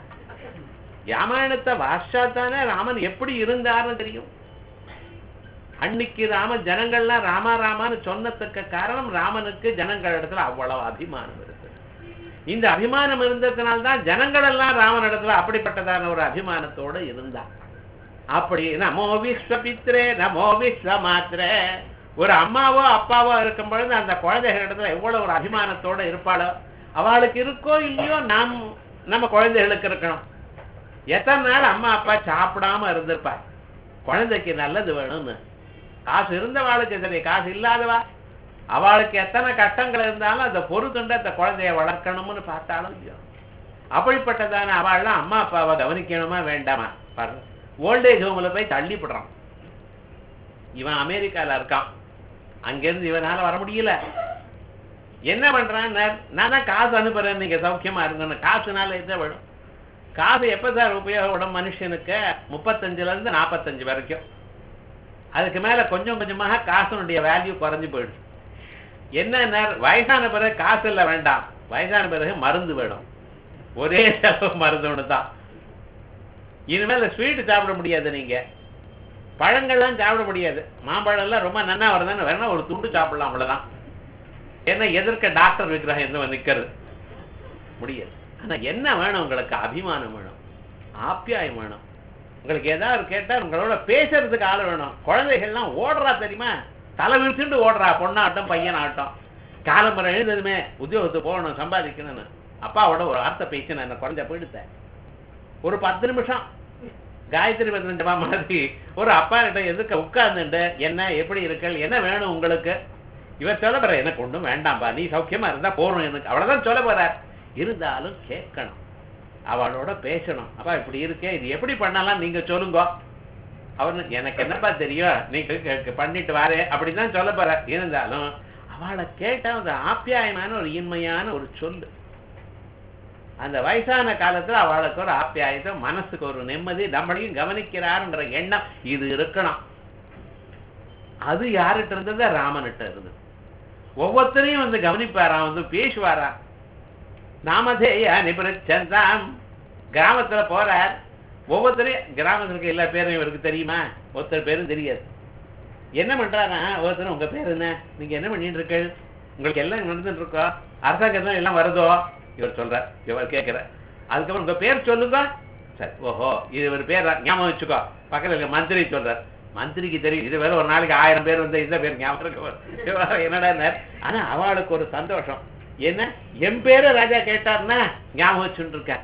ராமாயணத்தை வாசாத்தானே ராமன் எப்படி இருந்தாருன்னு தெரியும். அன்னைக்கு ஜனங்கள்லாம் ராமா ராமான்னு சொன்னதுக்கு காரணம் ராமனுக்கு ஜனங்கள் இடத்துல அவ்வளவு அபிமானம் இருக்கு. இந்த அபிமானம் இருந்ததுனால்தான் ஜனங்கள் எல்லாம் ராமன் இடத்துல அப்படிப்பட்டதான ஒரு அபிமானத்தோடு இருந்தா. அப்படி நமோ விஸ்வபித்ரே நமோ விஸ்வமாத்ரே, ஒரு அம்மாவோ அப்பாவோ இருக்கும் பொழுது அந்த குழந்தைகள் இடத்துல எவ்வளவு ஒரு அபிமானத்தோட இருப்பாளோ, அவளுக்கு இருக்கோ இல்லையோ நம்ம குழந்தைகளுக்கு இருக்கணும். எத்தனை நாள் அம்மா அப்பா சாப்பிடாம இருந்திருப்பா, குழந்தைக்கு நல்லது வேணும்னு. காசு இருந்தவாளுக்கு சரி, காசு இல்லாதவா அவளுக்கு எத்தனை கஷ்டங்கள் இருந்தாலும் அந்த பொறுத்துண்டு அந்த குழந்தைய வளர்க்கணும்னு பார்த்தாலும் இல்லையோ. அப்படிப்பட்டதான அவள்லாம் அம்மா அப்பாவை கவனிக்கணுமா வேண்டாமா? ஓல்டேஜ் ஹோம்ல போய் தள்ளிப்படுறான். இவன் அமெரிக்கால இருக்கான், அங்கிருந்து இவனால வர முடியல. என்ன பண்றான், நான் தான் காசு அனுப்புறேன், நீங்க சௌக்கியமா இருக்கணும். காசுனால எதை வேணும்? காசு எப்ப சார் உபயோகப்படும் மனுஷனுக்கு? 35ல இருந்து 45 வரைக்கும். அதுக்கு மேல கொஞ்சம் கொஞ்சமாக காசுனுடைய வேல்யூ குறைஞ்சு போயிடுச்சு. என்ன வயசான பிறகு காசு இல்ல வேண்டாம், வயசான பிறகு மருந்து வேணும். ஒரே செலவு மருந்து ஒன்று தான். இனிமேல் ஸ்வீட் சாப்பிட முடியாது, நீங்க பழங்கள்லாம் சாப்பிட முடியாது. மாம்பழம் எல்லாம் ரொம்ப நன்னா வருதுன்னு வேணா ஒரு துண்டு சாப்பிடலாம், அவ்வளவுதான். ஏன்னா எதிர்க்க டாக்டர் விக்கிரகம் எந்த நிக்கிறது முடியாது. ஆனா என்ன வேணும் உங்களுக்கு? அபிமானம் வேணும், ஆப்யாயம் வேணும். உங்களுக்கு ஏதாவது கேட்டா உங்களோட பேசுறதுக்கு ஆள் வேணும். குழந்தைகள்லாம் ஓடுறா தெரியுமா, தலை விரிச்சுட்டு ஓடுறா, பொண்ணாட்டம் பையனாட்டம். காலம்பரம் எழுந்ததுமே உத்தியோகத்துக்கு போகணும், சம்பாதிக்கணும்னு அப்பாவோட ஒரு வார்த்தை பேச்சு நான் குறைஞ்ச போயிடுத்தேன். ஒரு 10 நிமிஷம் காயத்ரி மந்திரமா மாதிரி ஒரு அப்பா கிட்ட எதுக்க உட்கார்ந்துட்டு, என்ன எப்படி இருக்கல், என்ன வேணும் உங்களுக்கு? இவர் சொல்ல போற, எனக்கு ஒண்ணும் வேண்டாம்பா, நீ சௌக்கியமா இருந்தா போறோம் எனக்கு, அவ்வளவுதான் சொல்ல போறார். இருந்தாலும் கேட்கணும், அவளோட பேசணும். அப்பா இப்படி இருக்கே, இது எப்படி பண்ணலாம் நீங்க சொல்லுங்க. அவர் எனக்கு என்னப்பா தெரியும், நீங்க பண்ணிட்டு வாரே அப்படிதான் சொல்ல போற. இருந்தாலும் அவளை கேட்டா அந்த ஆப்யாயமான ஒரு இன்மையான ஒரு சொல்லு. அந்த வயசான காலத்துல அவளுக்கு ஒரு ஆப்யாயத்தை, மனசுக்கு ஒரு நிம்மதி, நம்மளையும் கவனிக்கிறாருன்ற எண்ணம் இது இருக்கணும். அது யார்கிட்ட இருந்தது? ராமன்கிட்ட இருந்தது. ஒவ்வொருத்தரையும் வந்து கவனிப்பாரா, வந்து பேசுவாரா. நாமதேய நிபுரச்சந்தாம், கிராமத்துல போறார். ஒவ்வொருத்தரையும், கிராமத்துக்கு எல்லா பேரும் இவருக்கு தெரியுமா? ஒருத்தர் பேரும் தெரியாது. என்ன பண்றாரா, ஒருத்தர் உங்க பேர் என்ன, நீங்க என்ன பண்ணிட்டு இருக்கு, உங்களுக்கு எல்லாம் நடந்துட்டு இருக்கோ, அரசாங்கம் எல்லாம் வருதோ, இவர் சொல்றார், இவர் கேட்கிற. அதுக்கப்புறம் உங்க பேர் சொல்லுங்க. சரி, ஓஹோ இது ஒரு பேர் ஞாபகம் வச்சுக்கோ. பக்கத்துல இருக்க மந்திரி சொல்றார், மந்திரிக்கு தெரியும் இது வேற ஒரு நாளைக்கு 1000 பேர் வந்து இந்த பேர் ஞாபகம் என்னடா. ஆனா அவளுக்கு ஒரு சந்தோஷம், என்ன என் பேரை ராஜா கேட்டார்னா ஞாபகம் வச்சுட்டு இருக்க.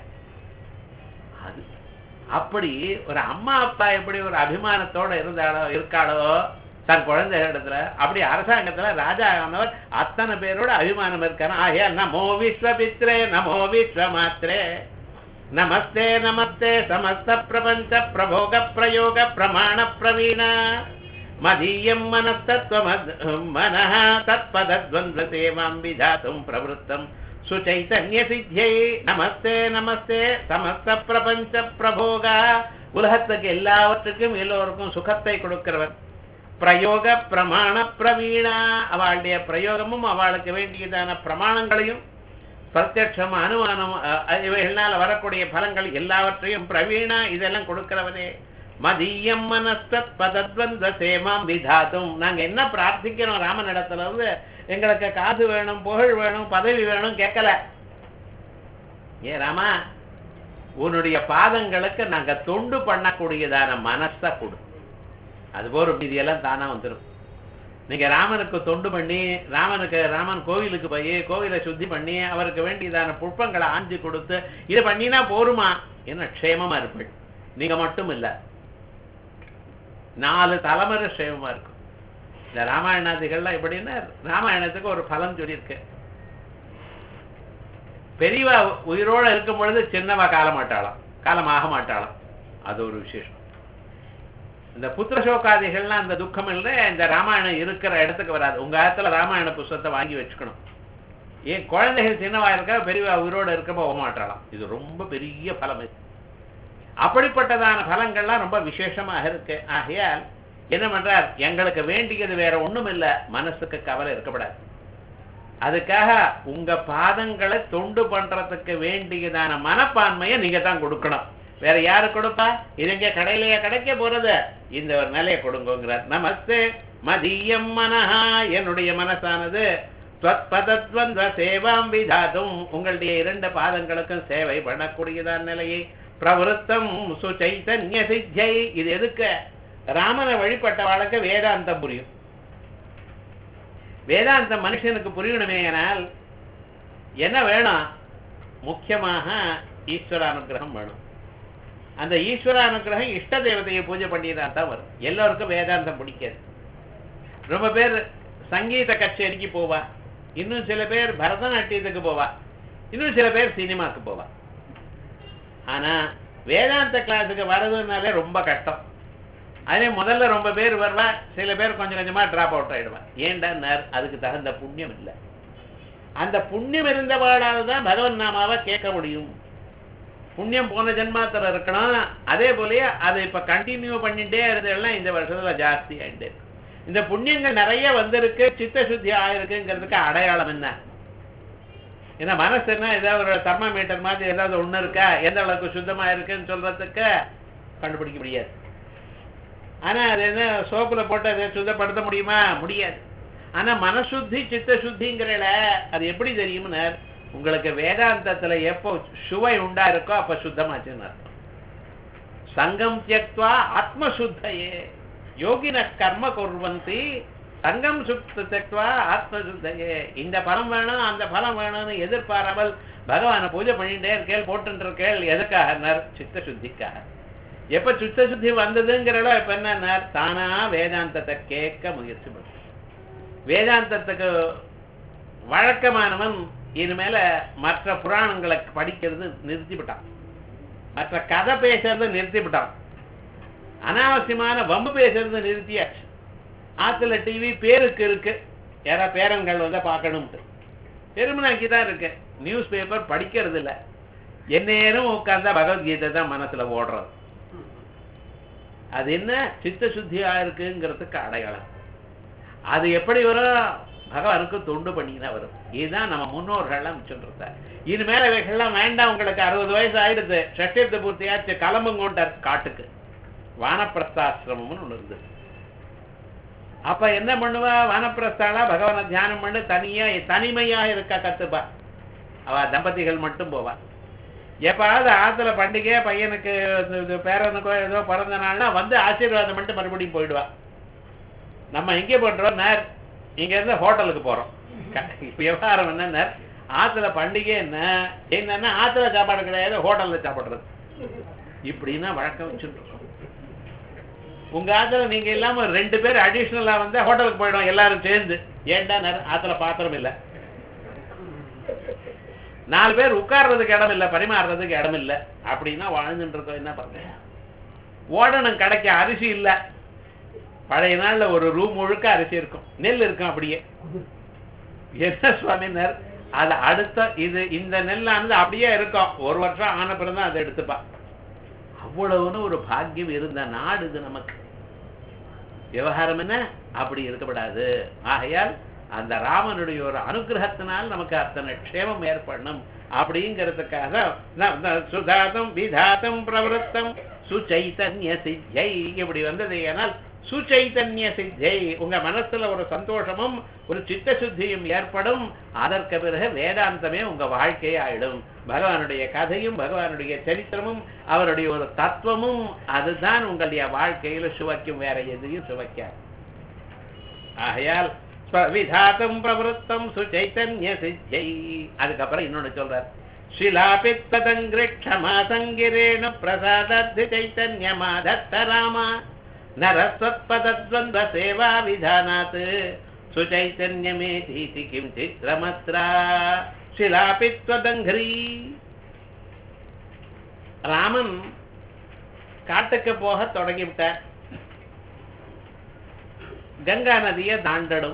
அது அப்படி ஒரு அம்மா அப்பா எப்படி ஒரு அபிமானத்தோட இருக்காளோ தன் குழந்தை இடத்துல, அப்படி அரசாங்கத்துல ராஜா ஆனவர் அத்தனை பேரோட அபிமானம் இருக்காரு. ஆகியா நமோ விஸ்வபித்ரே நமோ விஸ்வமாத்ரே நமஸ்தே நமஸ்தே சமஸ்த பிரபஞ்ச பிரபோக பிரயோக பிரமாண பிரவீண மதீயம் மனஸ்தத்வ மனஹ தத்பதத்வந்த்வ சேவாம் விதாதும் பிரவருத்தம் சுச்சைதன்ய சித்யை நமஸ்தே நமஸ்தே சமஸ்த பிரபஞ்ச பிரபோக. உலகத்துக்கு எல்லாவற்றுக்கும் எல்லோருக்கும் சுகத்தை கொடுக்கிறவர். பிரயோக பிரமாண பிரவீணா, அவளுடைய பிரயோகமும் அவளுக்கு வேண்டியதான பிரமாணங்களையும் பிரத்யட்சம் அனுமானம் இவைகளால வரக்கூடிய பலங்கள் எல்லாவற்றையும் பிரவீணா இதெல்லாம் கொடுக்கிறவரே. மதியம் மனஸ்தத் பதத்வந்த சேமாம் விதாதும். நாங்க என்ன பிரார்த்திக்கிறோம் ராமன் இடத்துல வந்து, எங்களுக்கு காசு வேணும், புகழ் வேணும், பதவி வேணும் கேட்கல. ஏ ராமா, உன்னுடைய பாதங்களுக்கு நாங்க தொண்டு பண்ணக்கூடியதான மனச கொடு, அதுபோல மீதியெல்லாம் தானா வந்துடும். நீங்க ராமனுக்கு தொண்டு பண்ணி, ராமன் கோவிலுக்கு போய் கோவிலை சுத்தி பண்ணி அவருக்கு வேண்டியதான புஷ்பங்களை ஆஞ்சி கொடுத்து இதை பண்ணினா போருமா? என்ன க்ஷேமமா இருப்பீள். நீங்க மட்டும் இல்ல, 4 தலைமுறை க்ஷேமமா இருக்கும். இந்த ராமாயணாதிகள்லாம் எப்படின்னா, ராமாயணத்துக்கு ஒரு பலம் சொல்லியிருக்கு. பெரியவா உயிரோட இருக்கும் பொழுது சின்னவா கால மாட்டாளாம். காலமாக மாட்டாளாம். அது ஒரு விசேஷம். இந்த புத்திரசோகாதிகள்லாம் அந்த துக்கம் இல்லை, இந்த ராமாயணம் இருக்கிற இடத்துக்கு வராது. உங்க இடத்துல ராமாயண புஸ்தகத்தை வாங்கி வச்சுக்கணும். ஏன் குழந்தைகள் சின்னவா இருக்கா பெரியவா உயிரோடு இருக்கப்போ போக மாட்டாளாம். இது ரொம்ப பெரிய பலம். அப்படிப்பட்டதான பலங்கள்லாம் ரொம்ப விசேஷமாக இருக்கு. ஆகையால் என்ன பண்றார், எங்களுக்கு வேண்டியது வேற ஒண்ணும் இல்லை, மனசுக்கு கவலை இருக்கப்படாது. அதுக்காக உங்க பாதங்களை தொண்டு பண்றதுக்கு வேண்டியதான மனப்பான்மையை நீங்க தான் கொடுக்கணும். வேற யாரு கொடுப்பா? இது எங்க கடையிலேயே கிடைக்க போறது? இந்த ஒரு நிலையை கொடுங்கிறார். நமஸ்தே மதியம் மனஹா, என்னுடைய மனசானது त्वत्पदद्वन्द्व சேவாம் விதாதும், உங்களுடைய இரண்டு பாதங்களுக்கும் சேவை பண்ணக்கூடியதான் நிலையை பிரவருத்தம் சுச்சைதன்ய சித்தியை. இது எதுக்கு? ராமனை வழிபட்ட வாழ்க்கை வேதாந்தம் புரியும். வேதாந்த மனுஷனுக்கு புரியணுமே. ஆனால் என்ன வேணும்? முக்கியமாக ஈஸ்வர அனுகிரகம் வேணும். அந்த ஈஸ்வர அனுகிரகம் இஷ்ட தேவதையை பூஜை பண்ணிதான் தான் வரும். எல்லோருக்கும் வேதாந்தம் பிடிக்காது. ரொம்ப பேர் சங்கீத கச்சேரிக்கு போவா, இன்னும் சில பேர் பரதநாட்டியத்துக்கு போவா, இன்னும் சில பேர் சினிமாக்கு போவா. ஆனா வேதாந்த கிளாஸுக்கு வர்றதுனாலே ரொம்ப கஷ்டம். அதே முதல்ல ரொம்ப பேர் வருவா, சில பேர் கொஞ்சம் கொஞ்சமா டிராப் அவுட் ஆயிடுவா. ஏன்டா? அதுக்கு தகுந்த புண்ணியம் இல்லை. அந்த புண்ணியம் இருந்தவாளால் தான் பகவன் நாமாவை கேட்க முடியும். புண்ணியம் போன ஜென்மாத்திர இருக்கணும். அதே போலயே அதை இப்ப கண்டினியூ பண்ணிட்டே இருந்தெல்லாம் இந்த வருஷத்துல ஜாஸ்தி ஆயிட்டு. இந்த புண்ணியங்கள் நிறைய வந்திருக்கு, சித்த சுத்தி ஆயிருக்குங்கிறதுக்கு அடையாளம் என்ன? ஏன்னா மனசு என்ன, ஏதாவது ஒரு தெர்மாமீட்டர் மாதிரி ஏதாவது ஒண்ணு இருக்கா, எந்த அளவுக்கு சுத்தமா இருக்குன்னு சொல்றதுக்கு கண்டுபிடிக்க முடியாது. ஆனா அது என்ன சோப்புல போட்டு அதை சுத்தப்படுத்த முடியுமா? முடியாது. ஆனா மனசுத்தி சித்த சுத்திங்கிறல அது எப்படி தெரியும்னு, உங்களுக்கு வேதாந்தத்துல எப்போ சுவை உண்டா இருக்கோ அப்ப சுத்தமாச்சுன்னு அர்த்தம். சங்கம் தியக்த்வா ஆத்மசுத்தையே யோகின கர்ம குர்வந்தி சங்கம் சுத்த தியக்த்வா ஆத்மசுத்தையே. இந்த பலம் வேணும் அந்த பலம் வேணும்னு எதிர்பாராமல் பகவானை பூஜை பண்ணிட்டே இருக்கேள், போட்டு இருக்கேள். எதுக்காக? சித்த சுத்திக்காக. எப்ப சித்த சுத்தி வந்ததுங்கிறத இப்ப என்ன, தானா வேதாந்தத்தை கேட்க முயற்சி பண்ண. வேதாந்தத்துக்கு வழக்கமானவன் இனிமேல மற்ற புராணங்களை படிக்கிறது நிறுத்திவிட்டான், மற்ற கதை பேசுறது நிறுத்திவிட்டான், அனாவசியமான வம்பு பேசுறது நிறுத்தியாச்சு. ஆத்துல டிவி பேருக்கு இருக்கு, யாரா பேரன்கள் வந்து பார்க்கணும்ட்டு பெருமனாக்கி தான் இருக்கு. நியூஸ் பேப்பர் படிக்கிறது இல்லை, எந்நேரம் உட்கார்ந்தா பகவத்கீதை தான் மனசுல ஓடுறது. அது என்ன? சித்த சுத்தியா இருக்குங்கிறதுக்கு அடையாளம். அது எப்படி வரும்? பகவானுக்கு தொண்டு பண்ணிதான் வரும். இதுதான் நம்ம முன்னோர்கள்லாம் சொல்றாங்க. இனிமேல இவைகள்லாம் வேண்டாம், உங்களுக்கு 60 வயசு ஆயிடுது, ஷஷ்டியத்தை பூர்த்தியாச்சு, கிளம்புங்கோண்டார் காட்டுக்கு. வானப்பிரஸ்தாசிரமம்னு ஒண்ணு இருந்தது. அப்ப என்ன பண்ணுவா? வானப்பிரஸ்தாளா பகவானை தியானம் பண்ணி தனிமையா இருக்க கத்துப்பா. அவ தம்பதிகள் மட்டும் போவா. எப்பாவது ஆத்துல பண்டிகை, பையனுக்கு பேரனுக்கோ ஏதோ பிறந்த நாள்னா வந்து ஆசீர்வாதம் பண்ணிட்டு மறுபடியும் போயிடுவா. நம்ம எங்கே பண்றோம்? இங்க இருந்து ஹோட்டலுக்கு போறோம். விவகாரம் என்ன? ஆத்துல பண்டிகை என்னன்னா ஆத்துல சாப்பாடு கிடையாது, ஹோட்டல்ல சாப்பிடுறது. இப்படின்னா வழக்கம் வச்சுட்டு உங்க ஆத்துல நீங்க இல்லாம 2 பேர் அடிஷனலா வந்து ஹோட்டலுக்கு போயிடும் எல்லாரும் சேர்ந்து. ஏன்டா? ஆத்துல பாத்திரம் இல்ல, 4 பேர் உட்கார்றதுக்கு இடம் இல்ல, பரிமாறுறதுக்கு இடம் இல்ல. அப்படின்னா வாழ்ந்துட்டு இருக்கோம். என்ன பண்ண? ஓடணும் கடைக்கு, அரிசி இல்ல. பழைய நாள்ல ஒரு ரூம் முழுக்க அரிசி இருக்கும், நெல் இருக்கும். அப்படியே என்ன சுவாமினர், அது அடுத்த இந்த நெல்லானது அப்படியே இருக்கும். 1 வருஷம் ஆன பிறந்தான் அதை எடுத்துப்பா. அவ்வளவுன்னு ஒரு பாக்கியம் இருந்த நாடு இது நமக்கு. விவகாரம் என்ன? அப்படி இருக்கப்படாது. ஆகையால் அந்த ராமனுடைய ஒரு அனுகிரகத்தினால் நமக்கு அத்தனை க்ஷேமம் ஏற்படணும் அப்படிங்கிறதுக்காக சுதாதம் விதாதம் பிரவருத்தம் சுச்சைதன்ய சித்தியை இப்படி வந்தது. ஏனால் சுச்சைதன்ய சித்தியை, உங்க மனசுல ஒரு சந்தோஷமும் ஒரு சித்த சுத்தியும் ஏற்படும். அதற்கு பிறகு வேதாந்தமே உங்க வாழ்க்கையே ஆயிடும். பகவானுடைய கதையும் பகவானுடைய சரித்திரமும் அவருடைய ஒரு தத்துவமும் அதுதான் உங்களுடைய வாழ்க்கையில சுவைக்கும், வேற எதையும் சுவைக்காது. ஆகையால் விதாத்தம் பிரவருத்தம் சுச்சைதன்ய சித்தியை. அதுக்கப்புறம் இன்னொன்னு சொல்றார், ஷிலாபித்ததங்கிரேண பிரசாதி சைத்தன்யமாதத்த ராமா நரஸ்வத்பதத்வந்த சேவா விதானாத் சுச்சைதன்யமேதீதி கிம் சித்ரமத்ரா. ஷிலாபித்வதங்கிரி, ராமன் காட்டுக்கு போக தொடங்கிவிட்டார். கங்கா நதியை தாண்டடும்.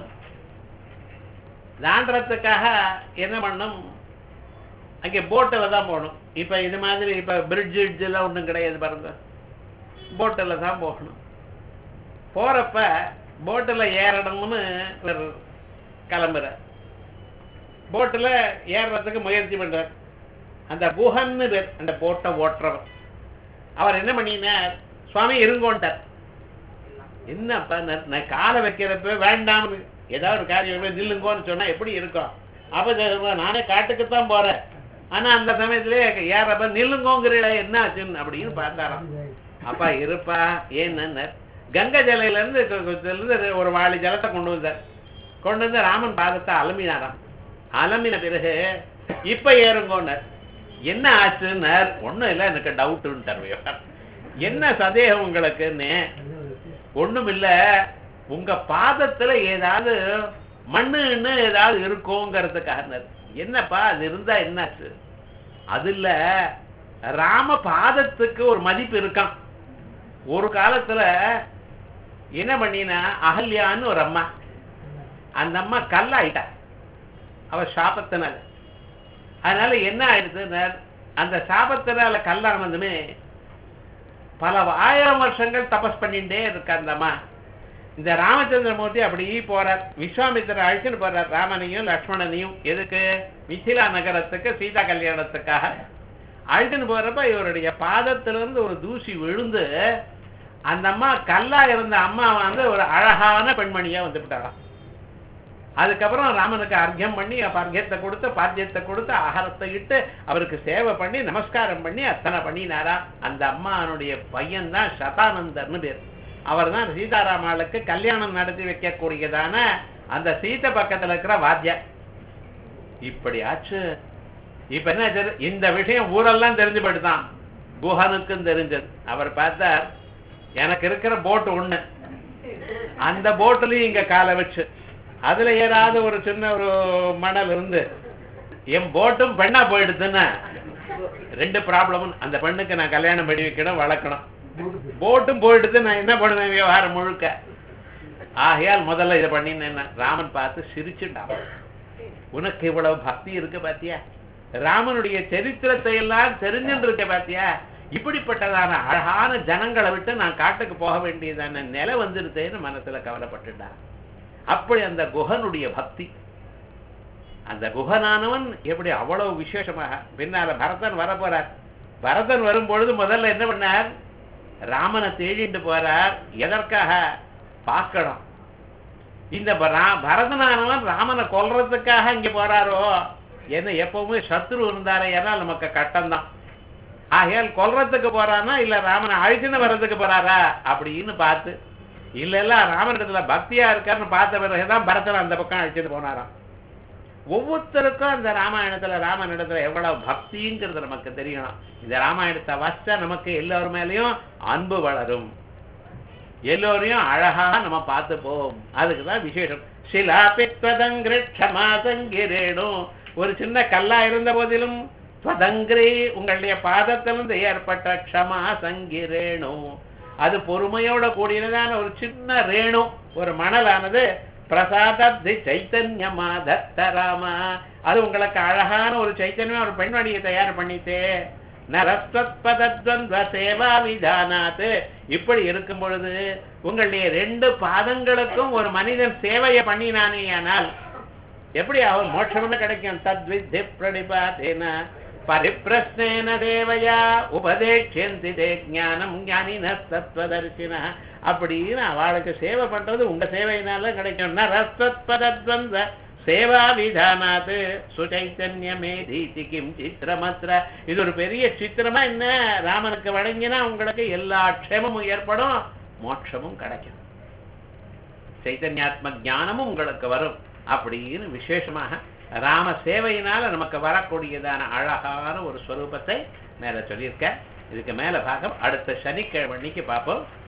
தாண்டறதுக்காக என்ன பண்ணும், அங்கே போட்டில் தான் போகணும். இப்போ இது மாதிரி இப்போ பிரிட்ஜ் எல்லாம் ஒன்றும் கிடையாது பாருங்க, போட்டில் தான் போகணும். போகிறப்ப போட்டில் ஏறணும்னு கிளம்புற, போட்டில் ஏறுறதுக்கு முயற்சி பண்ணுறார். அந்த குஹன்னு பேர் அந்த போட்டை ஓட்டுறவர். அவர் என்ன பண்ணினார், சுவாமி இருங்கோன்ட்டார். என்னப்பா நான் காலை வைக்கிறப்ப வேண்டாம்னு ஏதாவது ஒரு காரியம் நில்லுங்கோன்னு சொன்னா எப்படி இருக்கும்? அப்ப நானே காட்டுக்குத்தான் போறேன், ஆனா அந்த சமயத்திலே ஏறப்ப நில்லுங்கோங்கிறீட என்ன ஆச்சுன்னு அப்படின்னு பார்த்தாராம். அப்பா இருப்பா, ஏன்னு கங்கை ஜலையில இருந்து ஒரு வாளி ஜலத்தை கொண்டு வந்தார். கொண்டு வந்து ராமன் பாதத்தை அலம்பினாராம். அலம்பின பிறகு இப்ப ஏறுங்கோன்னார். என்ன ஆச்சுன்னார். ஒண்ணும் இல்லை, எனக்கு டவுட்டுன்னு தருவேன். என்ன சந்தேகம் உங்களுக்குன்னு? ஒண்ணும் இல்ல, உங்க பாதத்துல ஏதாவது மண்ணுன்னு ஏதாவது இருக்குங்கிறதுக்காக. என்னப்பா அது இருந்தா என்னாச்சு? அது இல்ல, ராம பாதத்துக்கு ஒரு மதிப்பு இருக்கான். ஒரு காலத்துல என்ன பண்ணினா, அகல்யான்னு ஒரு அம்மா, அந்த அம்மா கல்லாயிட்டா அவ சாபத்தினால. அதனால என்ன ஆயிடுது, அந்த சாபத்தினால கல்லானதுமே பல 1000 வருஷங்கள் தபஸ் பண்ணிட்டே இருக்க அந்த அம்மா. இந்த ராமச்சந்திரமூர்த்தி அப்படி போறார், விஸ்வாமித்திர அழைச்சுன்னு போறார் ராமனையும் லக்ஷ்மணனையும். எதுக்கு? மிथिला நகரத்துக்கு சீதா கல்யாணத்துக்காக அழைச்சுன்னு போறப்ப இவருடைய பாதத்திலிருந்து ஒரு தூசி விழுந்து அந்த அம்மா கல்லா இருந்த அம்மா வந்து ஒரு அழகான பெண்மணியா வந்து விட்டாராம். அதுக்கப்புறம் ராமனுக்கு அர்க்கியம் பண்ணி அர்க்கியத்தை கொடுத்து பாத்தியத்தை கொடுத்து ஆகாரத்தை இட்டு அவருக்கு சேவை பண்ணி நமஸ்காரம் பண்ணி அத்தனை பண்ணினாரா. அந்த அம்மானுடைய பையன் தான் சதானந்தர்னு பேர். அவர் தான் சீதாராமாளுக்கு கல்யாணம் நடத்தி வைக்கக்கூடியதான அந்த சீதை பக்கத்துல இருக்கிற வாத்தியார். இப்படி ஆச்சு. இப்ப என்ன, இந்த விஷயம் ஊரெல்லாம் தெரிஞ்சு போயிட்டுதான், குஹனுக்கும் தெரிஞ்சது. அவர் பார்த்தார், எனக்கு இருக்கிற போட்டு ஒண்ணு, அந்த போட்டுலயும் இங்க காலை வச்சு அதுல ஏதாவது ஒரு சின்ன ஒரு மணல் இருந்து என் போட்டும் பெண்ணா போயிடுதுன்னா 2 ப்ராப்ளமும். அந்த பெண்ணுக்கு நான் கல்யாணம் பண்ணி வைக்கணும், வளர்க்கணும். போட்டும் போயிடுது, நான் என்ன பண்ணுவேன் விவகாரம் முழுக்க. ஆகையால் முதல்ல இதை பண்ணினேன். ராமன் பார்த்து சிரிச்சுட்டான். உனக்கு இவ்வளவு பக்தி இருக்கு பாத்தியா, ராமனுடைய சரித்திரத்தை எல்லாம் தெரிஞ்சுட்டு இருக்க பாத்தியா, இப்படிப்பட்டதான அழகான ஜனங்களை விட்டு நான் காட்டுக்கு போக வேண்டியதான நிலை வந்துருத்தேன்னு மனசுல கவலைப்பட்டுட்டான். அப்படி அந்த குஹனுடைய பக்தி, அந்த குஹனானவன் எப்படி அவ்வளவு விசேஷமாக. பின்னால பரதன் வர போறார். பரதன் வரும்பொழுது முதல்ல என்ன பண்ணார், ராமனை தேடிட்டு போறார். எதற்காக பார்க்கணும். இந்த பரதனானவன் ராமனை கொல்றதுக்காக இங்க போறாரோ என்ன, எப்பவுமே சத்ரு இருந்தாரே ஏன்னா நமக்கு கட்டம்தான். ஆகையால் கொல்றதுக்கு போறானா இல்ல ராமனை அழிச்சுன்னு வர்றதுக்கு போறாரா அப்படின்னு பார்த்து, இல்ல ராமனிடத்துல பக்தியா இருக்காருன்னு பார்த்த பிறகுதான் பரதன் அந்த பக்கம் அழிச்சுட்டு போனாராம். ஒவ்வொருத்தருக்கும் அந்த ராமாயணத்துல ராமனிடத்துல எவ்வளவு பக்திங்கிறது நமக்கு தெரியணும். இந்த ராமாயணத்தை வச்சா நமக்கு எல்லோரு மேலேயும் அன்பு வளரும், எல்லோரையும் அழகா நம்ம பார்த்துப்போம். அதுக்குதான் விசேஷம். சிலா பித்வதங்கிரேணும், ஒரு சின்ன கல்லா இருந்த போதிலும் ஸ்வதங்கிரே உங்களுடைய பாதத்திலிருந்து ஏற்பட்ட க்ஷமா சங்கிரேணு, அது பொறுமையோட கூடியதான ஒரு சின்ன ரேணு, ஒரு மணலானது பிரசாதி சைத்தன்யமா தத்த ராமா, அது உங்களுக்கு அழகான ஒரு சைத்தன்யம் ஒரு பெண்மணியை தயார் பண்ணிட்டே. நரஸ்வத்பதத்வந்த்வ சேவா விதானாத், இப்படி இருக்கும் பொழுது உங்களுடைய 2 பாதங்களுக்கும் ஒரு மனிதன் சேவையை பண்ணினானே ஆனால் எப்படி அவர் மோட்சம் கிடைக்கும். தத்வித்தி பிரணிபாதேன பரிப்ரஸ்னேன தேவயா உபதேட்சந்தி தே ஞானம் ஞானின தத்வதர்சின, அப்படின்னு அவளுக்கு சேவை பண்றது உங்க சேவையினால கிடைக்கும். நரஸ்வத்பதத்வந்த்வ சேவா விதானாத் சுச்சைத்தன்யமே தீதி கிம் சித்திரமத்ர, இது ஒரு பெரிய சித்திரமா என்ன, ராமனுக்கு வழங்கினா உங்களுக்கு எல்லா க்ஷேமமும் ஏற்படும், மோட்சமும் கிடைக்கும், சைத்தன்யாத்ம ஞானமும் உங்களுக்கு வரும். அப்படின்னு விசேஷமாக ராம சேவையினால நமக்கு வரக்கூடியதான அழகான ஒரு ஸ்வரூபத்தை மேல சொல்லியிருக்க. இதுக்கு மேல பாகம் அடுத்த சனிக்கிழமை பார்ப்போம்.